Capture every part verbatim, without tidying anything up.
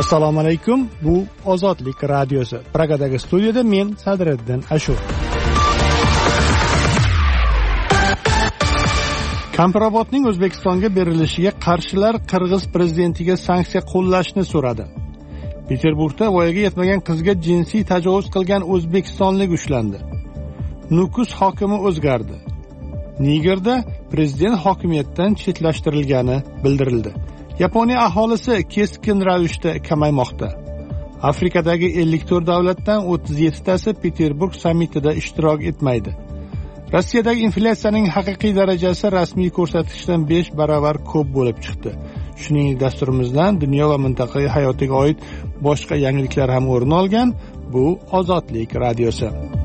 Assalomu alaykum. Bu Ozodlik radiosi. Pragadagi studiyada men Sadriddin Ashur. Kampirobodning O'zbekistonga berilishiga qarshilar Qirg'iz prezidentiga sanksiya qo'llashni so'radi. Peterburgda voyaga yetmagan qizga jinsiy tajovuz qilgan o'zbekistonlik ushlandi. Nukus hokimi o'zgardi. Nigerda prezident hokimiyatdan chetlashtirilgani bildirildi. Yaponiya aholisi keskin ravishda kamaymoqda. Afrikadagi ellik to'rt davlatdan o'ttiz yettitasi Peterburg sammitida ishtirok etmaydi. Rossiyadagi inflyatsiyaning haqiqiy darajasi rasmiy ko'rsatkichdan besh baravar ko'p bo'lib chiqdi. Shuningdek, dasturimizdan dunyo va mintaqaviy hayotiga oid boshqa yangiliklar ham o'rin olgan. Bu Ozodlik radiosi.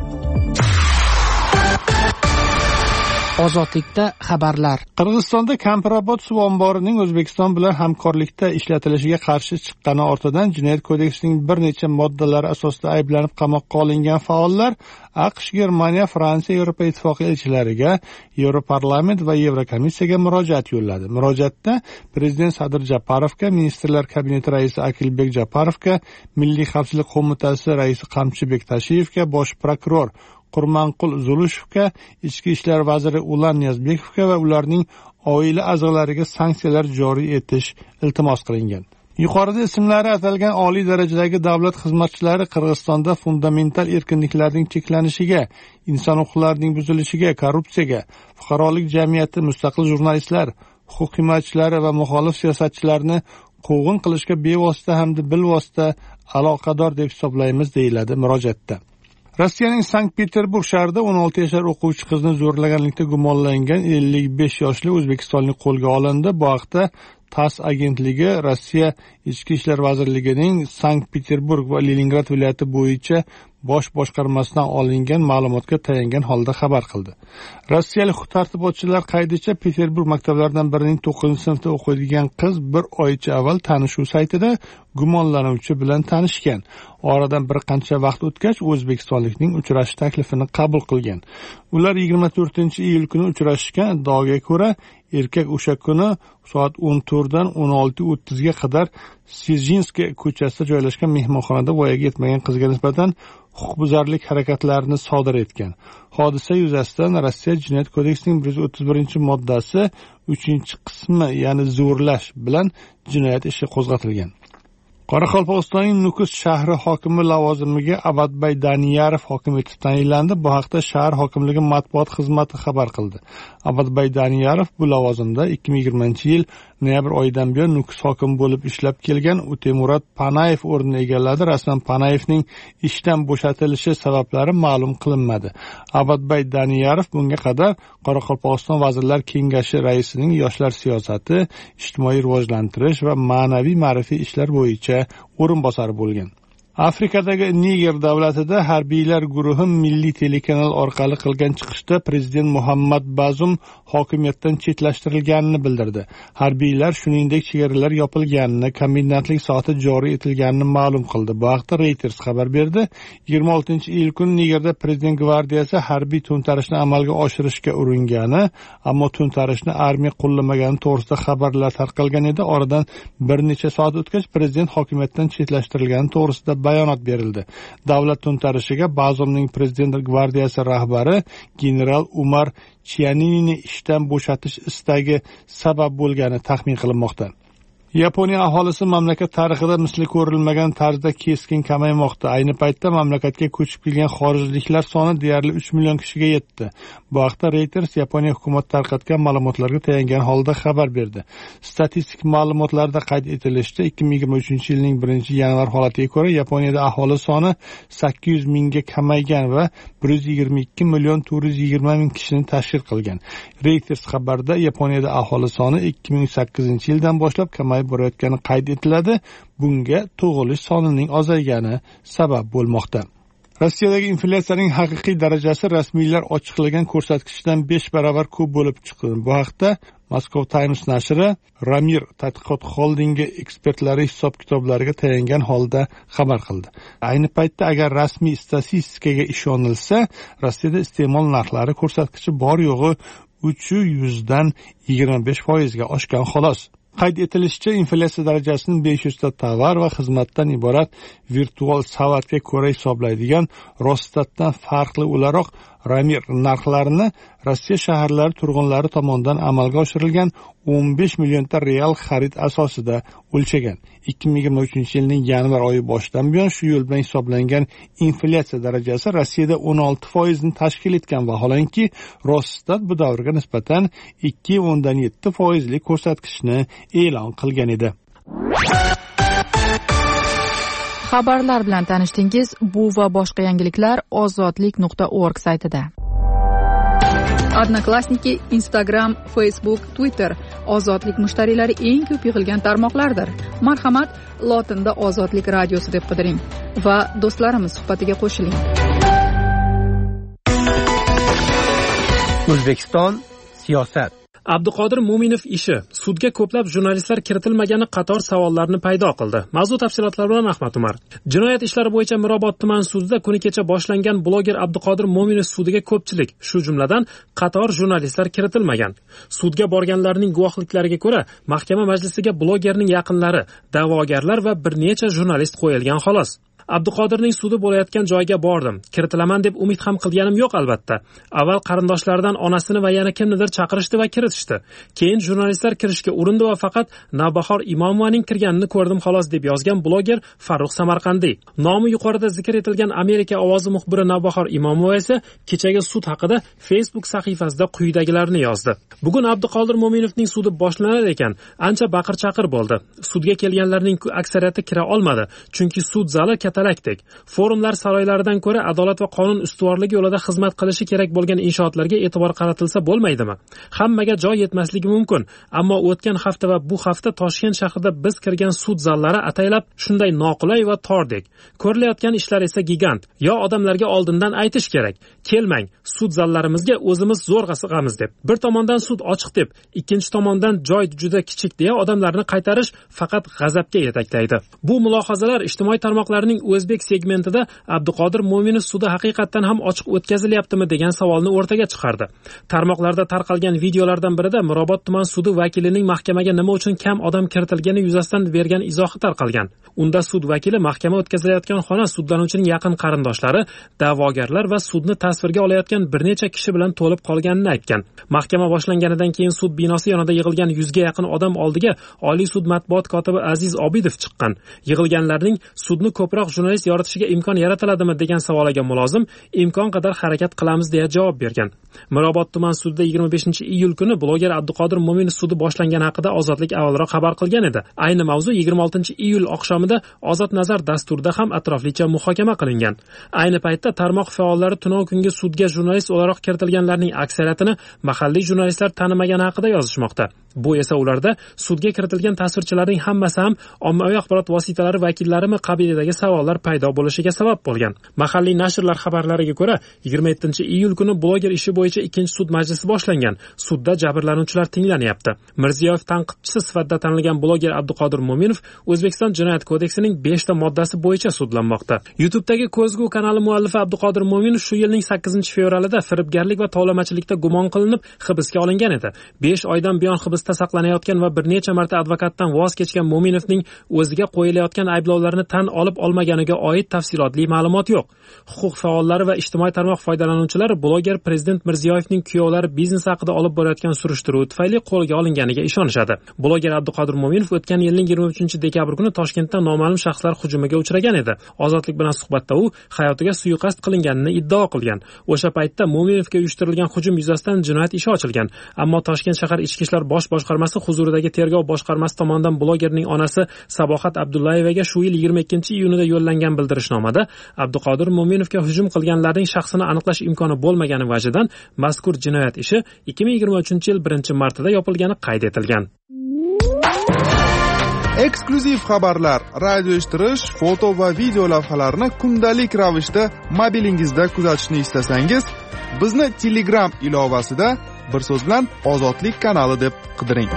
Ozodlikda xabarlar. Qirg'izistonda Kampirobod suv omborining O'zbekiston bilan hamkorlikda ishlatilishiga qarshi chiqqani ortidan Jinoyat kodeksining bir necha moddalari asosida ayblanib qamoqqa olingan faollar AQSh, Germaniya, Fransiya, Yevropa Ittifoqi elchilariga, Yevroparlament va Yevrokomissiyaga murojaat yo'lladi. Murojaatda Prezident Sadir Japarovga, Ministrlar kabineti raisi Akilbek Japarovga, Milliy xavfsizlik qo'mitasi raisi Qamchibek Tashiyevga, bosh prokuror Qurmanqul Zulushovga, Ichki ishlar vaziri Ulan Niyazbekovga va ularning oila a'zolariga sanksiyalar joriy etish iltimos qilingan. Yuqorida ismlari atalgan oliy darajadagi davlat xizmatchilari Qirg'izistonda fundamental erkinliklarning cheklanishiga, inson huquqlarining buzilishiga, korrupsiyaga, fuqarolik jamiyati, mustaqil jurnalistlar, huquq himoyachilari va muxolif siyosatchilarni quvg'in qilishga bevosita hamda bilvosita aloqador deb hisoblaymiz, deyiladi murojaatda. Rossiyaning Sankt-Peterburg shahrida o'n olti yashar o'quvchi qizni zo'rlaganlikda gumonlangan ellik besh yoshli o'zbekistonlik qo'lga olindi. Bu haqda TASS agentligi Rossiya Ichki ishlar vazirligining Sankt-Peterburg va Leningrad viloyati bo'yicha bosh boshqarmasidan olingan ma'lumotga tayangan holda xabar qildi. Rossiyalik huquq-tartibotchilar qaydicha Peterburg maktablaridan birining to'qqizinchi sinfda o'qiydigan qiz bir oycha avval tanishuv saytida gumonlanuvchi bilan tanishgan. Oradan bir qancha vaqt o'tgach, o'zbekistonlikning uchrashish taklifini qabul qilgan. Ular yigirma to'rtinchi iyul kuni uchrashgan. Iddaoga ko'ra, erkak o'sha kuni soat o'n to'rtdan o'n olti o'ttizga qadar Sezhinskiy ko'chasida joylashgan mehmonxonada voyaga yetmagan qizga nisbatan huquqbuzarlik harakatlarini sodir etgan. Hodisa yuzasidan Rossiya Jinoyat kodeksining bir yuz o'ttiz birinchi moddasi uchinchi qismi, ya'ni zo'rlash bilan jinoyat ishi qo'zg'atilgan. Qoraqalpog'istonning Nukus shahri hokimi lavozimiga Abadbay Daniyarov hokim etib tayinlandi. Bu haqda shahar hokimligi matbuot xizmati xabar qildi. Abadbay Daniyarov bu lavozimda ikki ming yigirmanchi yil noyabr oyidan buyon Nukus hokimi bo'lib ishlab kelgan. Utemurod Panayev o'rnini egalladi. Rasman Panayevning ishdan bo'shatilishi sabablari ma'lum qilinmadi. Abadbay Daniyarov bunga qadar Qoraqalpog'iston Vazirlar Kengashi raisining yoshlar siyosati, ijtimoiy rivojlantirish va ma'naviy ma'rifiy ishlar bo'yicha o'rinbosari bo'lgan. Afrikadagi Niger davlatida harbiylar guruhi milliy telekanal orqali qilgan chiqishda prezident Muhammad Bazum hokimiyatdan chetlashtirilganini bildirdi. Harbiylar shuningdek chegaralar yopilganini, komendantlik soati joriy etilganini ma'lum qildi. Bu haqda Reuters xabar berdi. yigirma oltinchi iyul kuni Nigerda prezident gvardiyasi harbiy to'ntarishni amalga oshirishga uringani, ammo to'ntarishni armiya qo'llamagani to'g'risida xabarlar tarqalgan edi. Oradan bir necha soat o'tgach prezident hokimiyatdan chetlashtirilgani to'g'risida bayonot berildi. Davlat to'ntarishiga Bazumning prezident gvardiyasi rahbari general Umar Chianini ishdan bo'shatish istagi sabab bo'lgani taxmin qilinmoqda. Yaponiya aholisi mamlakat tarixida misli ko'rilmagan tarzda keskin kamaymoqda. Ayni paytda mamlakatga ko'chib kelgan xorijliklar soni deyarli uch million kishiga yetdi. Bu haqda Reuters Yaponiya hukumati tarqatgan ma'lumotlarga tayangan holda xabar berdi. Statistik ma'lumotlarda qayd etilishicha, ikki ming yigirma uchinchi yilning birinchi yanvar holatiga ko'ra Yaponiyada aholi soni sakkiz yuz mingga kamaygan va bir yuz yigirma ikki million to'rt yuz yigirma ming kishini tashkil qilgan. Reuters xabarida Yaponiyada aholi soni ikki ming sakkizinchi yildan boshlab kamayib borayotgani qayd etiladi. Bunga tug'ilish sonining ozaygani sabab bo'lmoqda. Rossiyadagi inflyatsiyaning haqiqiy darajasi rasmiylar ochiqlagan ko'rsatkichdan besh baravar ko'p bo'lib chiqdi. Bu haqda Moscow Times nashri Ramir tadqiqot holdingi ekspertlari hisob-kitoblariga tayangan holda xabar qildi. Ayni paytda agar rasmiy statistikaga ishonilsa, Rossiyada iste'mol narxlari ko'rsatkichi bor yo'g'i uch yuzdan yigirma besh foizga oshgan xolos. Qayd etilishicha, inflyatsiya darajasini besh yuz ta tovar va xizmatdan iborat virtual savatga ko'ra hisoblaydigan Rostatdan farqli o'laroq Ramir narxlarini Rossiya shaharlari turg'unlari tomonidan amalga oshirilgan o'n besh millionta real xarid asosida o'lchagan. ikki ming yigirma uchinchi yilning yanvar oyi boshidan buyon shu yo'l bilan hisoblangan inflyatsiya darajasi Rossiyada o'n olti foizni tashkil etgan vaholanki, Rosstat bu davrga nisbatan ikki nuqta o'ndan yetti foizli ko'rsatkichni e'lon qilgan edi. Xabarlar bilan tanishdingiz. Bu va boshqa yangiliklar ozodlik nuqta org saytida. Odnoklassniki, Instagram, Facebook, Twitter ozodlik mushtariylari eng ko'p yig'ilgan tarmoqlardir. Marhamat, lotinda Ozodlik radiosi deb qidiring va do'stlarimiz suhbatiga qo'shiling. O'zbekiston siyosat. Abduqodir Mo'minov ishi sudga ko'plab jurnalistlar kiritilmagani qator savollarni paydo qildi. Mavzu tafsilotlari bilan Ahmad Umar. Jinoyat ishlari bo'yicha Mirobod tuman sudida kuni kecha boshlangan bloger Abduqodir Mo'minov sudiga ko'pchilik, shu jumladan qator jurnalistlar kiritilmagan. Sudga borganlarning guvohliklariga ko'ra, mahkama majlisiga blogerning yaqinlari, da'vogarlar va bir necha jurnalist qo'yilgan xolos. Abduqodirning sudi bo'layotgan joyga bordim. Kiritilaman deb umid ham qilganim yo'q albatta. Avval qarindoshlaridan onasini va yana kimnidir chaqirishdi va kiritishdi. Keyin jurnalistlar kirishga urindi va faqat Navbahor Imomovaning kirganini ko'rdim xolos deb yozgan bloger Farruh Samarqandiy. Nomi yuqorida zikr etilgan Amerika ovozi muxbiri Navbahor Imomova esa kechagi sud haqida Facebook sahifasida quyidagilarni yozdi. Bugun Abduqodir Mo'minovning sudi boshlanar ekan, ancha baqir-chaqir bo'ldi. Sudga kelganlarning aksariyati kira olmadi, chunki sud zali talakdek. Forumlar saroylaridan ko'ra adolat va qonun ustuvorligi yo'lida xizmat qilishi kerak bo'lgan inshootlarga e'tibor qaratilsa bo'lmaydimi? Hammaga joy yetmasligi mumkin, ammo o'tgan hafta va bu hafta Toshkent shahrida biz kirgan sud zallari ataylab shunday noqulay va tordek. Ko'rilayotgan ishlar esa gigant. Yo odamlarga oldindan aytish kerak, kelmang, sud zallarimizga o'zimiz zo'rg'a sig'amiz deb. Bir tomondan sud ochiq deb, ikkinchi tomondan joy juda kichik deya odamlarni qaytarish faqat g'azabga yetaklaydi. Bu mulohazalar ijtimoiy tarmoqlarning O'zbek segmentida Abduqodir Mo'minov sudi haqiqatan ham ochiq o'tkazilyaptimi degan savolni o'rtaga chiqardi. Tarmoqlarda tarqalgan videolardan birida Mirobod tuman sudi vakilining mahkamaga nima uchun kam odam kiritilgani yuzasidan bergan izohi tarqalgan. Unda sud vakili mahkama o'tkazilayotgan xona sudlanuvchining yaqin qarindoshlari, da'vogarlar va sudni tasvirga olayotgan bir necha kishi bilan to'lib qolganini aytgan. Mahkama boshlanganidan keyin sud binosi yonida yig'ilgan yuzga yaqin odam oldiga Oliy sud matbuot kotibi Aziz Obidov chiqqan. Yig'ilganlarning sudni ko'proq jurnalist yoritishiga imkon yaratiladimi degan savoliga mulozim imkon qadar harakat qilamiz deya javob bergan. Mirobod tuman sudida yigirma beshinchi iyul kuni bloger Abduqodir Mo'minov sudi boshlangani haqida Ozodlik avvalroq xabar qilgan edi. Ayni mavzu yigirma oltinchi iyul oqshomida Ozod nazar dasturida ham atroflicha muhokama qilingan. Ayni paytda tarmoq faollari tunov kungi sudga jurnalist o'laroq kiritilganlarning aksariyatini mahalliy jurnalistlar tanimagani haqida yozishmoqda. Bu esa ularda sudga kiritilgan tasvirchilarning hammasi ham ommaviy axborot vositalari vakillarimi qabilidagi savollar paydo bo'lishiga sabab bo'lgan. Mahalliy nashrlar xabarlariga ko'ra, yigirma yettinchi iyul kuni bloger ishi bo'yicha ikkinchi sud majlisi boshlangan. Sudda jabrlanuvchilar tinglanyapti. Mirziyoyev tanqidchisi sifatida tanilgan bloger Abduqodir Mo'minov O'zbekiston Jinoyat kodeksining besh ta moddasi bo'yicha sudlanmoqda. YouTube'dagi Ko'zgu kanali muallifi Abduqodir Mo'minov shu yilning sakkizinchi fevralida firibgarlik va tovlamachilikda gumon qilinib hibsga olingan edi. besh oydan buyon hibsda saqlanayotgan va bir necha marta advokatdan voz kechgan Mo'minovning o'ziga qo'yilayotgan ayblovlarni tan olib olmaganiga oid tafsilotli ma'lumot yo'q. Huquq faollari va ijtimoiy tarmoq foydalanuvchilari bloger Prezident Mirziyoyevning kuyovlari biznes haqida olib borayotgan surishtiruv tufayli qo'lga olinganiga ishonishadi. Bloger Abduqodir Mo'minov o'tgan yilning yigirma uchinchi dekabr kuni Toshkentda noma'lum shaxslar hujumiga uchragan edi. Ozodlik bilan suhbatda u hayotiga suiqasd qilinganini iddao qilgan. O'sha paytda Mo'minovga uyushtirilgan hujum yuzasidan jinoyat ishi ochilgan, ammo Toshkent shahar ichki ishlar bosh boshqarmasi huzuridagi tergov boshqarmasi tomonidan blogerning onasi Sabohat Abdullayevaga shu yil yigirma ikkinchi iyunida yo'llangan bildirishnomada Abduqodir Mo'minovga hujum qilganlarning shaxsini aniqlash imkoni bo'lmagani vajidan mazkur jinoyat ishi ikki ming yigirma uchinchi yil birinchi martida yopilgani qayd etilgan. Eksklyuziv xabarlar, radio eshittirish, foto va video lavhalarni kundalik ravishda mobilingizda kuzatishni istasangiz, bizni Telegram ilovasida bir so'z bilan Ozodlik kanali deb qidiring.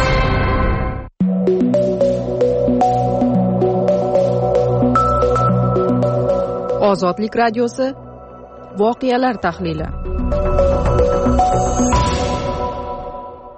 Ozodlik radiosi voqealar tahlili.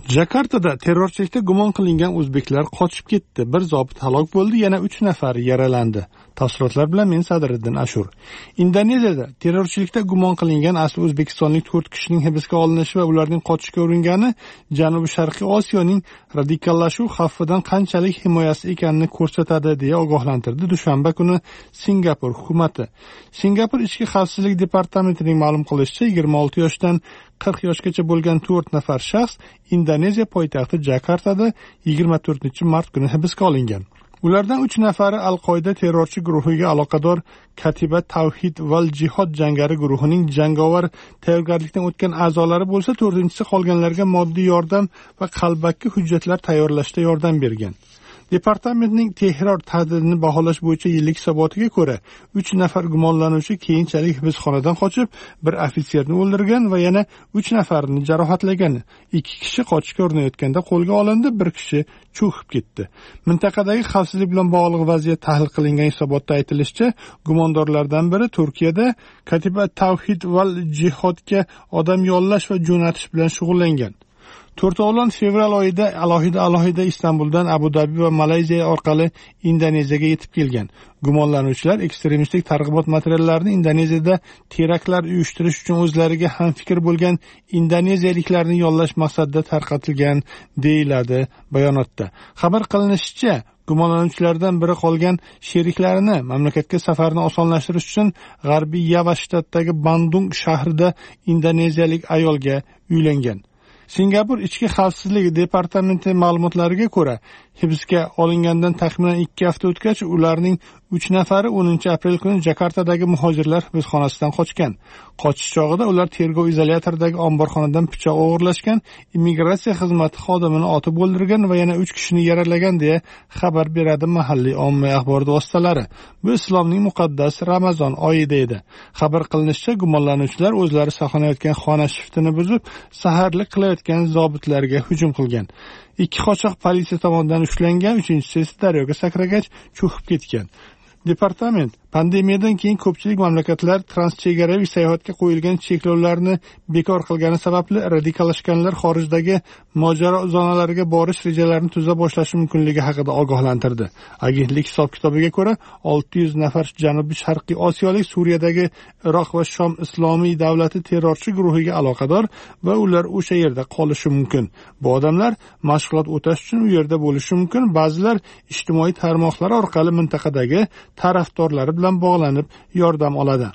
Jakartada terrorchilikda gumon qilingan o'zbeklar qochib ketdi. Bir zobit halok bo'ldi, yana uch nafar yaralandi. Tafsilotlar bilan men Sadriddin Ashur. Indoneziyada terrorchilikda gumon qilingan asli o'zbekistonlik to'rt kishining hibsga olinishi va ularning qochishga uringani Janubi-Sharqiy Osiyoning radikallashuv xavfidan qanchalik himoyasi ekanini ko'rsatadi deya ogohlantirdi dushanba kuni Singapur hukumati. Singapur ichki xavfsizlik departamentining ma'lum qilishicha, yigirma olti yoshdan qirq yoshgacha bo'lgan to'rt nafar shaxs Indoneziya poytaxti Jakartada yigirma to'rtinchi mart kuni hibsga olingan. Ulardan uch nafari Al-Qoida terrorchi guruhiga aloqador Katiba Tawhid val Jihod jangari guruhining jangovar tayyorgarlikdan o'tgan a'zolari bo'lsa, to'rtinchisi qolganlarga moddiy yordam va qalbaki hujjatlar tayyorlashda yordam bergan. Departamentning Tehron tahdidini baholash bo'yicha yillik hisobotiga ko'ra, uch nafar gumonlanuvchi keyinchalik hibsxonadan qochib, bir ofitserni o'ldirgan va yana uch nafarini jarohatlagan. Ikki kishi qochishga urinayotganda qo'lga olindi, bir kishi cho'kib ketdi. Mintaqadagi xavfsizlik bilan bog'liq vaziyat tahlil qilingan hisobotda aytilishicha, gumondorlardan biri Turkiyada Katiba Tawhid val Jihodga odam yollash va jo'natish bilan shug'ullangan. To'rtovlon fevral oyida alohida alohida Istanbuldan Abu Dabi va Malayziya orqali Indoneziyaga yetib kelgan. Gumonlanuvchilar ekstremistik targ'ibot materiallarini Indoneziyada teraktlar uyushtirish uchun o'zlariga ham fikr bo'lgan indoneziyaliklarni yollash maqsadida tarqatilgan deyiladi bayonotda. Xabar qilinishicha, gumonlanuvchilardan biri qolgan sheriklarini mamlakatga safarni osonlashtirish uchun G'arbiy Yava shtatidagi Bandung shahrida indoneziyalik ayolga uylangan. Singapur ichki xavfsizlik departamenti ma'lumotlariga ko'ra, hibsga olingandan taxminan ikki hafta o'tgach, ularning uch nafari o'ninchi aprel kuni Jakartadagi muhojirlar hibsxonasidan qochgan. Qochish chog'ida ular tergov izolyatoridagi omborxonadan pichoq o'g'irlashgan, immigratsiya xizmati xodimini otib o'ldirgan va yana uch kishini yaralagan deya xabar beradi mahalliy ommaviy axborot vositalari. Bu islomning muqaddas Ramazon oyida edi. Xabar qilinishicha, gumonlanuvchilar o'zlari saqlanayotgan xona shiftini buzib, saharlik qilayotgan zobitlarga hujum qilgan. Ikki qochoq politsiya tomonidan ushlangan, uchinchisi esa daryoga sakragach cho'kib ketgan. Departament pandemiyadan keyin ko'pchilik mamlakatlar transchegaraviy sayohatga qo'yilgan cheklovlarni bekor qilgani sababli radikallashganlar xorijdagi mojaro zonalariga borish rejalarini tuza boshlashi mumkinligi haqida ogohlantirdi. Agentlik hisob-kitobiga ko'ra, olti yuz nafar Janubi-Sharqiy Osiyolik Suriyadagi Iroq va Shom islomiy davlati terrorchi guruhiga aloqador va ular o'sha yerda qolishi mumkin. Bu odamlar mashg'ulot o'tash uchun u yerda bo'lishi mumkin. Ba'zilar ijtimoiy tarmoqlar orqali mintaqadagi tarafdorlari bilan bog'lanib yordam oladi.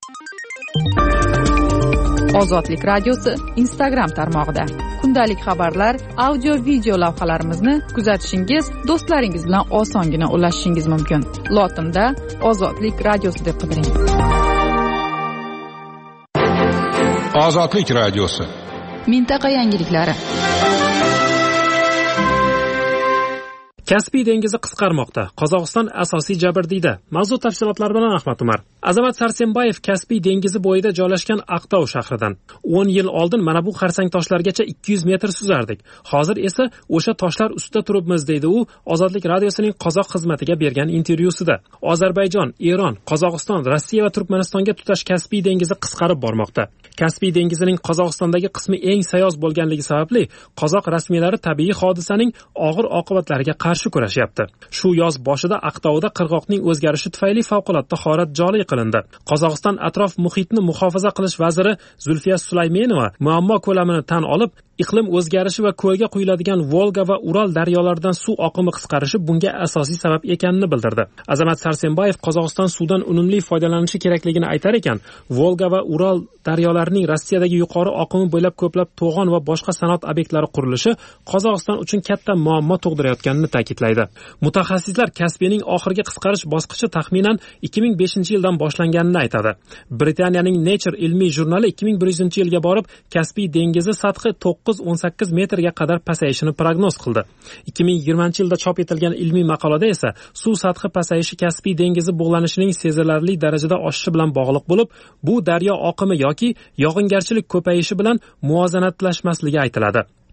Ozodlik radiosi Instagram tarmog'ida kundalik xabarlar, audio video lavhalarimizni kuzatishingiz, do'stlaringiz bilan osongina ulashishingiz mumkin. Lotinda Ozodlik radiosi deb qidiring. Ozodlik radiosi. Mintaqa yangiliklari. Kaspiy dengizi qisqarmoqda. Qozog'iston asosiy jabrdiyda. Mavzu tafsilotlari bilan Ahmad Umar. Azamat Sarsenbayev Kaspiy dengizi bo'yida joylashgan Aqtov shahridan. o'n yil oldin mana bu xarsang toshlargacha ikki yuz metr suzardik. Hozir esa o'sha toshlar ustida turibmiz, deydi u Ozodlik radiosining qozoq xizmatiga bergan intervyusida. Ozarbayjon, Eron, Qozog'iston, Rossiya va Turkmanistonga tutash Kaspiy dengizi qisqarib bormoqda. Kaspiy dengizining Qozog'istondagi qismi eng sayoz bo'lganligi sababli qozoq rasmiylari tabiiy hodisaning og'ir oqibatlariga qarshi kurashyapti. Shu yoz boshida Aqtovda qirg'oqning o'zgarishi tufayli favqulodda holat joriy qilindi. Qozog'iston atrof muhitni muhofaza qilish vaziri Zulfiya Sulaymenova muammo ko'lamini tan olib, iqlim o'zgarishi va ko'lga quyiladigan Volga va Ural daryolaridan suv oqimi qisqarishi bunga asosiy sabab ekanini bildirdi. Azamat Sarsenbayev Qozog'iston suvdan unumli foydalanishi kerakligini aytar ekan, Volga va Ural daryolarining Rossiyadagi yuqori oqimi bo'ylab ko'plab to'g'on va boshqa sanoat obyektlari qurilishi Qozog'iston uchun katta muammo tug'dirayotganini ta'kidlaydi. Mutaxassislar Kaspiyning oxirgi qisqarish bosqichi taxminan ikki ming beshinchi yildan boshlanganini aytadi. Britaniyaning Nature ilmiy jurnali ikki ming bir yuzinchi yilga borib, Kaspiy dengizi sathi to'qqiz o'n sakkiz metrga qadar pasayishini prognoz qildi. ikki ming yigirmanchi yilda chop etilgan ilmiy maqolada esa suv sathi pasayishi Kaspiy dengizi bug'lanishining sezilarli darajada oshishi bilan bog'liq bo'lib, bu daryo oqimi yoki yog'ingarchilik ko'payishi bilan muvozanatlashmasligi aytiladi.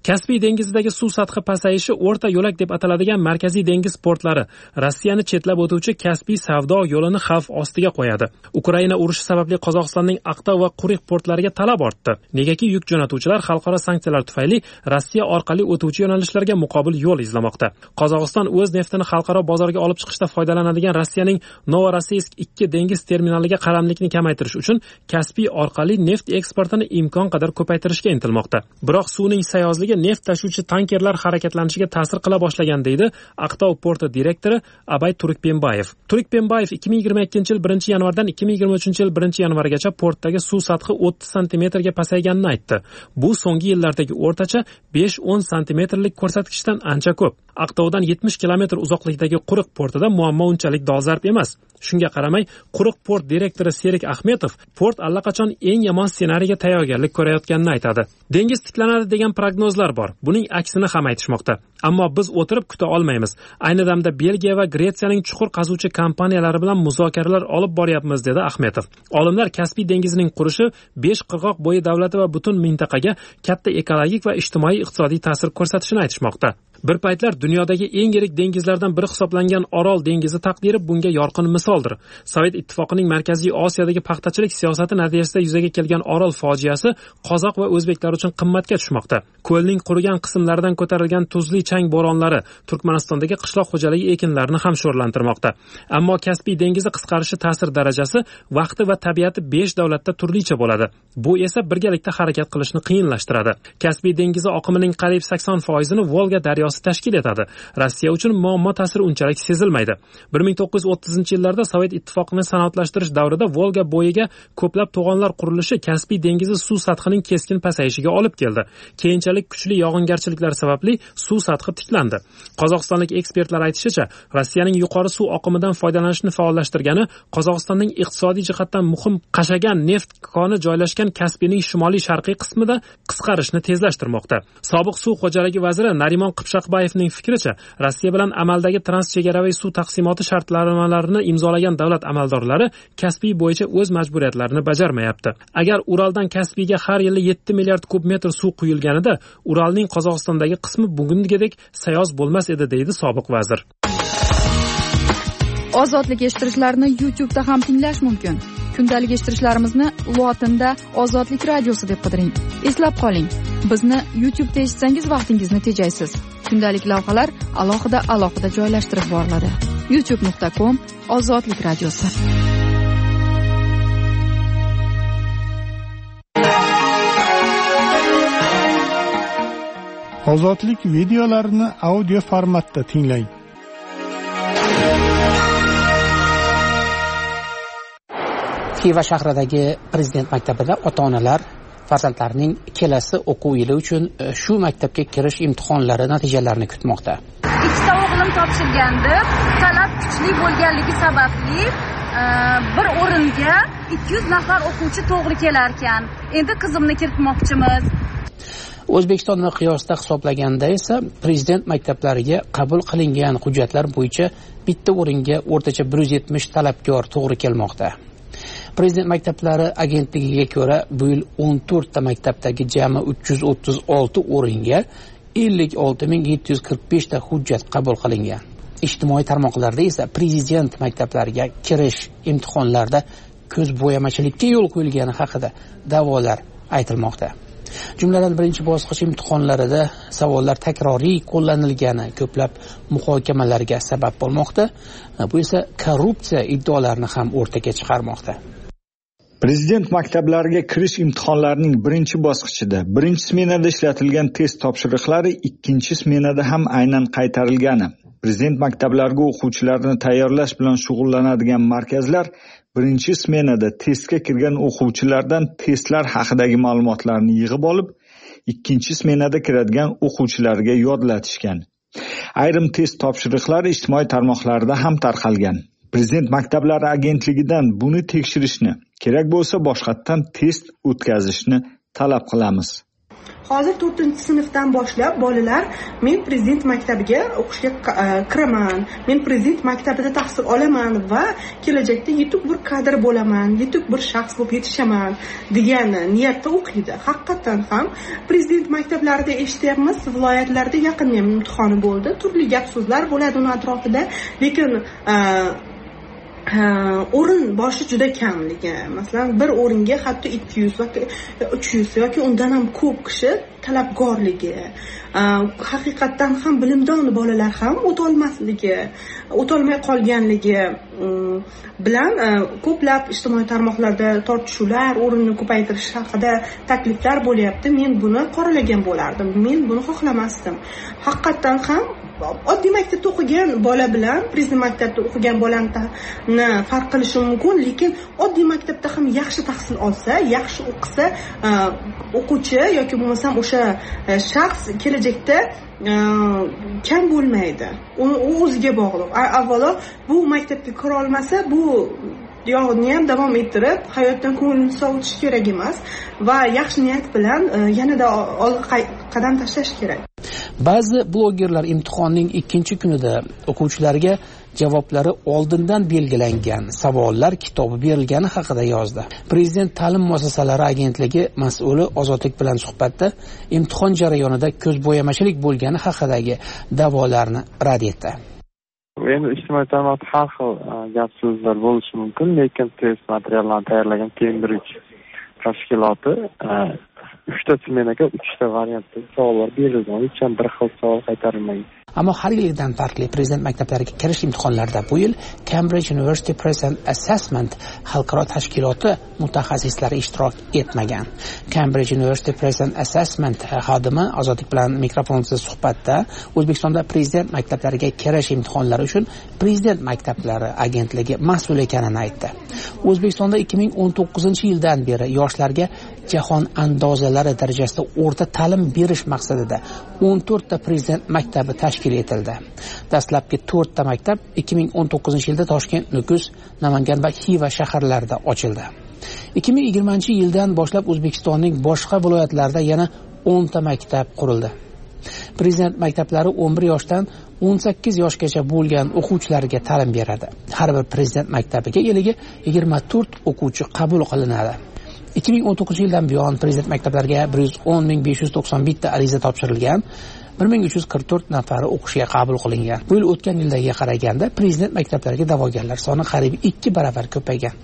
Kaspiy dengizidagi suv sathi pasayishi o'rta yo'lak deb ataladigan markaziy dengiz portlari Rossiyani chetlab o'tuvchi Kaspiy savdo yo'lini xavf ostiga qo'yadi. Ukraina urushi sababli Qozog'istonning Aqtov va Qurik portlariga talab ortdi. Negaki yuk jo'natuvchilar xalqaro sanksiyalar tufayli Rossiya orqali o'tuvchi yo'nalishlarga muqobil yo'l izlamoqda. Qozog'iston o'z neftini xalqaro bozorga olib chiqishda foydalanadigan Rossiyaning Novorossiysk ikki dengiz terminaliga qaramlikni kamaytirish uchun Kaspiy orqali neft eksportini imkon qadar ko'paytirishga intilmoqda. Biroq suvning sayozligi neft tashuvchi tankerlar harakatlanishiga ta'sir qila boshlagan deydi Aqtov porti direktori Abay Turikbenbayev. Turikbenbayev ikki ming yigirma ikkinchi yil birinchi yanvardan ikki ming yigirma uchinchi yil birinchi yanvargacha portdagi suv sathi o'ttiz santimetrga pasayganini aytdi. Bu so'nggi yillardagi o'rtacha besh o'n santimetrlik ko'rsatkichdan ancha ko'p. Aqtovdan yetmish kilometr uzoqlikdagi Quruq portida muammo unchalik dolzarb emas. Shunga qaramay, Quruq port direktori Serik Ahmetov port allaqachon eng yomon ssenariyga tayyorgarlik ko'rayotganini aytadi. Dengiz tiklanadi degan prognozlar bor. Buning aksini ham aytishmoqda. Ammo biz o'tirib kuta olmaymiz. Ayni damda Belgiya va Gretsiyaning chuqur qazuvchi kompaniyalari bilan muzokaralar olib boryapmiz, dedi Ahmetov. Olimlar Kaspiy dengizining qurishi besh qirg'oq bo'yi davlati va butun mintaqaga katta ekologik va ijtimoiy iqtisodiy ta'sir ko'rsatishini aytishmoqda. Bir paytlar dunyodagi eng yirik dengizlardan biri hisoblangan Orol dengizi taqdiri bunga yorqin misoldir. Sovet ittifoqining Markaziy Osiyodagi paxtachilik siyosati natijasida yuzaga kelgan Orol fojiasi qozoq va o'zbeklar uchun qimmatga tushmoqda. Ko'lning qurigan qismlaridan ko'tarilgan tuzli chang bo'ronlari Turkmanistondagi qishloq xo'jaligi ekinlarini ham sho'rlantirmoqda. Ammo Kaspiy dengizi qisqarishi ta'sir darajasi vaqti va tabiati besh davlatda turlicha bo'ladi. Bu esa birgalikda harakat qilishni qiyinlashtiradi. Kaspiy dengizi oqimining qariyb sakson foizini Volga daryosi tashkil etadi. Rossiya uchun muammo ta'siri unchalik sezilmaydi. bir ming to'qqiz yuz o'ttizinchi yillarda Sovet ittifoqini sanoatlashtirish davrida Volga bo'yiga ko'plab to'g'onlar qurilishi Kaspiy dengizi suv sathining keskin pasayishiga olib keldi. Keyinchalik kuchli yog'ingarchiliklar sababli suv sathi tiklandi. Qozog'istonlik ekspertlar aytishicha, Rossiyaning yuqori suv oqimidan foydalanishni faollashtirgani Qozog'istonning iqtisodiy jihatdan muhim Qashagan neft koni joylashgan Kaspiyning shimoliy sharqiy qismida qisqarishni tezlashtirmoqda. Sobiq suv xo'jaligi vaziri Narimon Qipshaqbayevning fikricha, Rossiya bilan amaldagi transchegaraviy suv taqsimoti shartnomalarini imzolagan davlat amaldorlari Kaspiy bo'yicha o'z majburiyatlarini bajarmayapti. Agar Uraldan Kaspiyga har yili yetti milliard kub metr suv quyilganida, Uralning Qozog'istondagi qismi bugungidek sayoz bo'lmas edi, deydi sobiq vazir. Ozodlik eshittirishlarni YouTube'da ham tinglash mumkin. Kundalik eshittirishlarimizni Lotinda Ozodlik radiosi deb qidiring. Eslab qoling, bizni YouTube'da eshitsangiz vaqtingizni tejaysiz. Kundalik lavhalar alohida alohida joylashtirib boriladi. youtube nuqta com Ozodlik radiosi. Ozodlik videolarini audio formatda tinglang. Xiva shahridagi Prezident maktabida ota-onalar farzandlarining kelasi o'quv yili uchun shu maktabga kirish imtihonlari natijalarini kutmoqda. Ikkita o'g'lim topshirgandi. Talab kuchli bo'lganligi sababli bir o'ringa ikki yuz nafar o'quvchi to'g'ri kelar ekan. Endi qizimni kiritmoqchimiz. O'zbekiston miqyosida hisoblaganda esa Prezident maktablariga qabul qilingan hujjatlar bo'yicha bitta o'ringa o'rtacha bir yuz yetmish talabgor to'g'ri kelmoqda. Prezident maktablari agentligiga ko'ra, bu yil o'n to'rtta maktabdagi jami uch yuz o'ttiz olti o'ringa ellik olti ming yetti yuz qirq besh ta hujjat qabul qilingan. Ijtimoiy tarmoqlarda esa Prezident maktablariga kirish imtihonlarida ko'z bo'yamachilikka yo'l qo'yilgani haqida da'volar aytilmoqda. Jumladan birinchi bosqich imtihonlarida savollar takroriy qo'llanilgani ko'plab muhokamalarga sabab bo'lmoqda. Bu esa korrupsiya iddaolarini ham o'rtaga chiqarmoqda. Prezident maktablariga kirish imtihonlarining birinchi bosqichida birinchi smenada ishlatilgan test topshiriqlari ikkinchi smenada ham aynan qaytarilgani. Prezident maktablariga o'quvchilarni tayyorlash bilan shug'ullanadigan markazlar birinchi smenada testga kirgan o'quvchilardan testlar haqidagi ma'lumotlarni yig'ib olib, ikkinchi smenada kiradigan o'quvchilarga yodlatishgan. Ayrim test topshiriqlari ijtimoiy tarmoqlarda ham tarqalgan. Prezident maktablari agentligidan buni tekshirishni, kerak bo'lsa boshqatdan test o'tkazishni talab qilamiz. hozir to'rtinchi sinfdan boshlab bolalar men prezident maktabiga o'qishga kiraman, men prezident maktabida tahsil olaman va kelajakda yetuk bir kadr bo'laman, yetuk bir shaxs bo'lib yetishaman degan niyatda o'qiydi. Haqiqatan ham prezident maktablarida eshityapmiz, viloyatlarda yaqinda ham imtihoni bo'ldi, turli gap so'zlar bo'ladi uni atrofida, lekin o'rin boshi juda kamligi. Masalan, bir o'ringa hatto ikki yuz yoki uch yuz yoki undan ham ko'p kishi talabgorligi, haqiqatdan ham bilimdon bolalar ham o'tolmasligi, o'tolmay qolganligi bilan ko'plab ijtimoiy tarmoqlarda tortishuvlar, o'rinni ko'paytirish haqida takliflar bo'lyapti. Men buni qoralagan bo'lardim. Men buni xohlamasdim. Haqiqatdan ham oddiy maktabda o'qigan bola bilan prezident maktabda o'qigan bolani farq qilishi mumkin, lekin oddiy maktabda ham yaxshi tahsil olsa, yaxshi o'qisa, o'quvchi yoki bo'lmasam o'sha shaxs kelajakda kam bo'lmaydi. U o'ziga bog'liq. Avvalo bu maktabga kira olmasa, bu yog'ni ham davom ettirib hayotdan ko'nglini sovutish kerak emas va yaxshi niyat bilan yanada olg'a qadam tashlash kerak. Ba'zi blogerlar imtihonning ikkinchi kunida o'quvchilarga javoblari oldindan belgilangan savollar kitobi berilgani haqida yozdi. Prezident ta'lim muassasalari agentligi mas'uli Ozodlik bilan suhbatda imtihon jarayonida ko'zbo'yamachilik bo'lgani haqidagi da'volarni rad etdi. Endi ijtimoiy tarmoqda har xil gap so'zlar bo'lishi mumkin, lekin test materiallarini tayyorlagan Cambridge tashkiloti uchta smenaga uchta variantda savollar berilgan, hech ham bir xil savol qaytarilmagan. Ammo har yildan farqli prezident maktablariga kirish imtihonlarida bu yil Cambridge University Present Assessment xalqaro tashkiloti mutaxassislari ishtirok etmagan. Cambridge University Present Assessment xodimi Ozodlik bilan mikrofonsiz suhbatda O'zbekistonda prezident maktablariga kirish imtihonlari uchun prezident maktablari agentligi mas'ul ekanini aytdi. O'zbekistonda ikki ming o'n to'qqizinchi yildan beri yoshlarga jahon andozalari darajasida o'rta ta'lim berish maqsadida o'n to'rtta prezident maktabi tashkil etildi. Dastlabki to'rtta maktab ikki ming o'n to'qqizinchi yilda Toshkent, Nukus, Namangan va Xiva shaharlarida ochildi. ikki ming yigirmanchi yildan boshlab O'zbekistonning boshqa viloyatlarida yana o'nta maktab qurildi. Prezident maktablari o'n bir yoshdan o'n sakkiz yoshgacha bo'lgan o'quvchilarga ta'lim beradi. Har bir prezident maktabiga yiliga yigirma to'rt o'quvchi qabul qilinadi. ikki ming o'n to'qqizinchi yildan buyon prezident maktablariga bir yuz o'n ming besh yuz to'qson bitta ariza topshirilgan, bir ming uch yuz qirq to'rt nafari o'qishga qabul qilingan. Bu yil o'tgan yildagiga qaraganda prezident maktablariga da'vogarlar soni qariyb ikki baravar ko'paygan.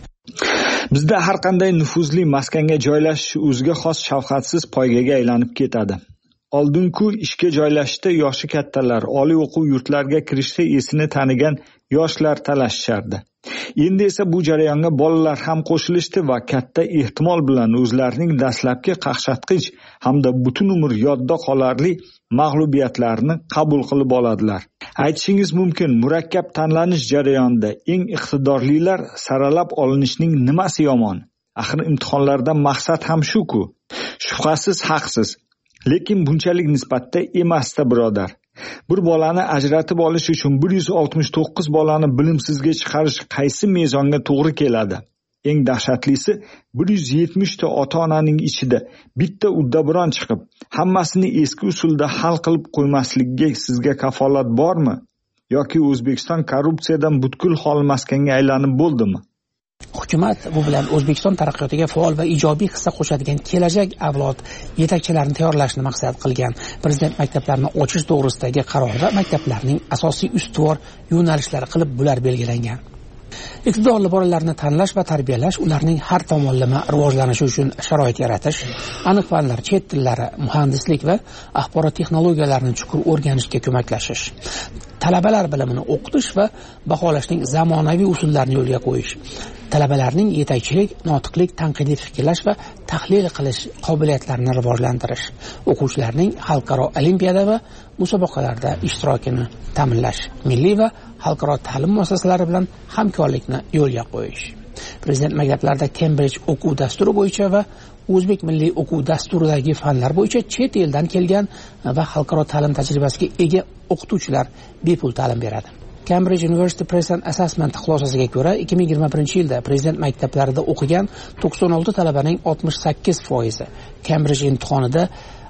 Bizda har qanday nufuzli maskanga joylashish o'ziga xos shafqatsiz poygaga aylanib ketadi. Oldin-ku ishga joylashishda yoshi kattalar, oliy o'quv yurtlariga kirishda esini tanigan yoshlar talashishardi. Endi esa bu jarayonga bolalar ham qo'shilishdi va katta ehtimol bilan o'zlarining dastlabki qaqshatqich hamda butun umr yodda qolarli mag'lubiyatlarni qabul qilib oladilar. Aytishingiz mumkin, murakkab tanlanish jarayonida eng iqtidorlilar saralab olinishning nimasi yomon? Axir imtihonlardan maqsad ham shu-ku. Shubhasiz haqsiz. Lekin bunchalik nisbatda emasda birodar. Bir bolani ajratib olish uchun bir yuz oltmish to'qqiz bolani bilimsizga chiqarish qaysi mezonga to'g'ri keladi? Eng dahshatlisi bir yuz yetmish ta ota-onaning ichida bitta uddaburon chiqib, hammasini eski usulda hal qilib qo'ymaslikka sizga kafolat bormi? Yoki O'zbekiston korrupsiyadan butkul hol maskanga aylanib bo'ldimi? Hukumat bu bilan O'zbekiston taraqqiyotiga faol va ijobiy hissa qo'shadigan kelajak avlod yetakchilarini tayyorlashni maqsad qilgan prezident maktablarini ochish to'g'risidagi qarorda maktablarning asosiy ustuvor yo'nalishlari qilib bular belgilangan. Iqtidorli bolalarni tanlash va tarbiyalash, ularning har tomonlama rivojlanishi uchun sharoit yaratish, aniq fanlar, chet tillari, muhandislik va axborot texnologiyalarini chuqur o'rganishga ko'maklashish, talabalar bilimini o'qitish va baholashning zamonaviy usullarini yo'lga qo'yish, talabalarning yetakchilik, notiqlik, tanqidiy fikrlash va tahlil qilish qobiliyatlarini rivojlantirish, o'quvchilarning xalqaro olimpiada va musobaqalarda ishtirokini ta'minlash, milliy va xalqaro ta'lim muassasalari bilan hamkorlikni yo'lga qo'yish. Prezident maktablarida Cambridge o'quv dasturi bo'yicha va O'zbek milliy o'quv dasturidagi fanlar bo'yicha chet eldan kelgan va xalqaro ta'lim tajribasiga ega o'qituvchilar bepul ta'lim beradi. Cambridge University Present Assessment xulosasiga ko'ra, ikki ming yigirma birinchi yilda prezident maktablarida o'qigan to'qson olti talabaning oltmish sakkiz foizi Cambridge imtihonida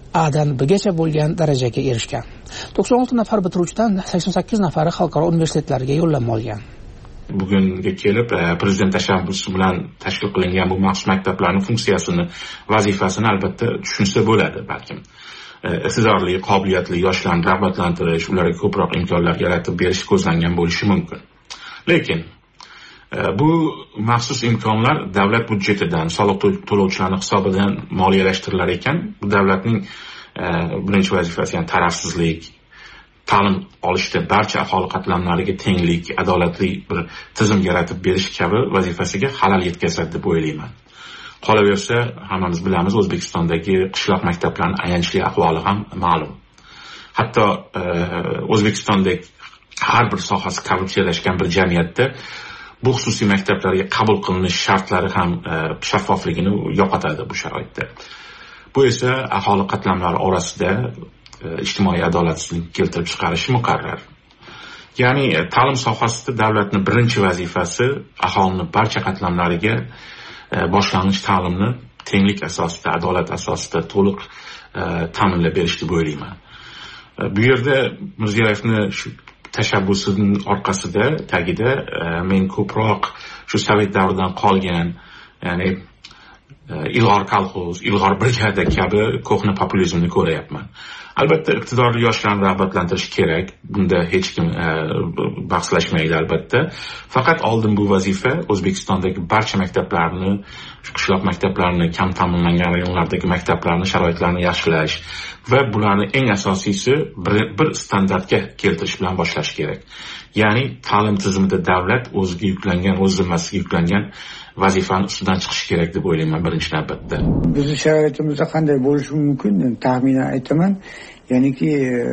Adan Bgacha bo'lgan darajaga erishgan. to'qson olti nafar bitiruvchidan sakson sakkiz nafari xalqaro universitetlarga yo'llanma olgan. Bugunga kelib prezident tashabbusi bilan tashkil qilingan bu maxsus maktablarning funksiyasini, vazifasini albatta tushunsa bo'ladi, balkim. Iqtidorli, qobiliyatli yoshlarni rag'batlantirish, ularga ko'proq imkonlar yaratib berish ko'zlangan bo'lishi mumkin. Lekin bu maxsus imkonlar davlat budjetidan, soliq to'lovchilarning hisobidan moliyalashtirilar ekan, bu davlatning birinchi vazifasi, ya'ni tarafsizlik, ta'lim olishda barcha aholi qatlamlariga tenglik, adolatli bir tizim yaratib berish kabi vazifasiga xalal yetkazadi deb o'ylayman. Qolaversa, hammamiz bilamiz, O'zbekistondagi qishloq maktablarining ayanchli ahvoli ham ma'lum. Hatto O'zbekistondagi har bir sohasi korrupsiyalashgan bir jamiyatda bu xususiy maktablarga qabul qilinish shartlari ham shaffofligini yo'qotadi bu sharoitda. Bu esa aholi qatlamlari orasida ijtimoiy adolatsizlik keltirib chiqarishi muqarrar. Ya'ni ta'lim sohasida davlatning birinchi vazifasi aholini barcha qatlamlariga boshlang'ich ta'limni tenglik asosida, adolat asosida to'liq ta'minlab berish deb o'ylayman. Bu yerda Mirziyoyevning shu tashabbusining orqasida, tagida men ko'proq shu sovet davridan qolgan, ya'ni ilg'or kolxoz, ilg'or brigada kabi ko'hna populizmni ko'ryapman. Albatta iqtidorli yoshlarni rag'batlantirish kerak. Bunda hech kim bahslashmaydi albatta. Faqat oldin bu vazifa O'zbekistondagi barcha maktablarni, qishloq maktablarini, kam ta'minlangan rayonlardagi maktablarni sharoitlarini yaxshilash va bularni eng asosiysi bir, bir standartga keltirish bilan boshlash kerak. Ya'ni ta'lim tizimida davlat o'ziga yuklangan, o'z zimmasiga yuklangan vazifani ustidan chiqish kerak deb o'ylayman birinchi navbatda. Bizning sharoitimizda qanday bo'lishi mumkin? Taxminan aytaman. Ya'niki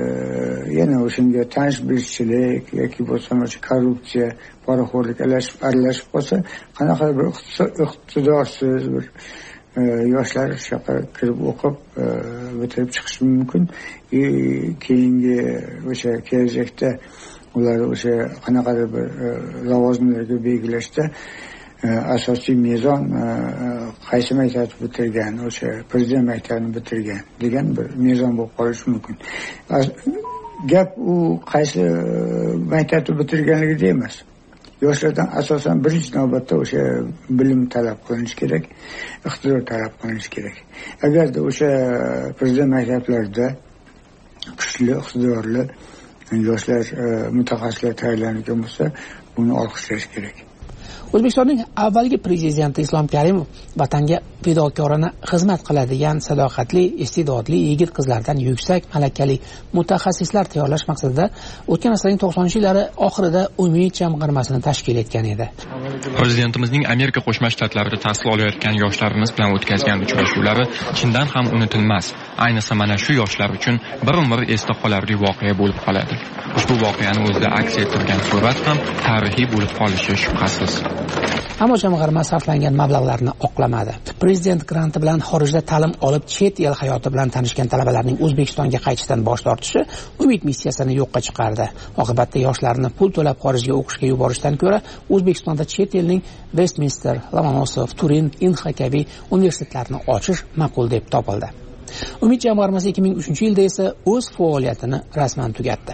yana o'shanga tanish bilishchilik yoki bo'lmasa o'sha korrupsiya, poraxo'rlik aralashib qolsa, qanaqa bir iqtidorsiz bir yoshlar shu yoqqa kirib o'qib bitirib chiqishi mumkin. Keyingi o'sha kelajakda ular o'sha qanaqadir bir lavozimlarga belgilashda asosiy mezon qaysi maktabni bitirgan, o'sha prezident maktabini bitirgan degan bir mezon bo'lib qolishi mumkin. Gap u qaysi maktabni bitirganligida emas. Yoshlardan asosan birinchi navbatda o'sha bilim talab qilinishi kerak, iqtidor talab qilinishi kerak. Agarda o'sha prezident maktablarida kuchli, iqtidorli yoshlar mutaxassislar tayyorlangan bo'lsa, buni olqishlash kerak. O'zbekistonning avvalgi prezidenti Islom Karimov vatanga fidokorona xizmat qiladigan sadoqatli, iste'dodli yigit qizlardan yuksak malakali mutaxassislar tayyorlash maqsadida o'tgan asrning to'qsoninchi yillari oxirida Umid jamg'armasini tashkil etgan edi. Prezidentimizning Amerika Qo'shma Shtatlarida tahsil olayotgan yoshlarimiz bilan o'tkazgan uchrashuvlari chindan ham unutilmas. Ayniqsa mana shu yoshlar uchun bir-bir esda qolarli voqea bo'lib qoladi. Ushbu voqeani o'zida aks ettirgan surat ham tarixiy bo'lib qolishi shubhasiz. Ammo jamg'arma sarflangan mablag'larni oqlamadi. Prezident granti bilan xorijda ta'lim olib chet el hayoti bilan tanishgan talabalarning O'zbekistonga qaytishdan bosh tortishi Umid missiyasini yo'qqa chiqardi. Oqibatda yoshlarni pul to'lab xorijga o'qishga yuborishdan ko'ra O'zbekistonda chet elning Westminster, Lomonosov, Turin, Inha kabi universitetlarini ochish ma'qul deb topildi. Umid jamg'armasi ikki ming uchinchi yilda esa o'z faoliyatini rasman tugatdi.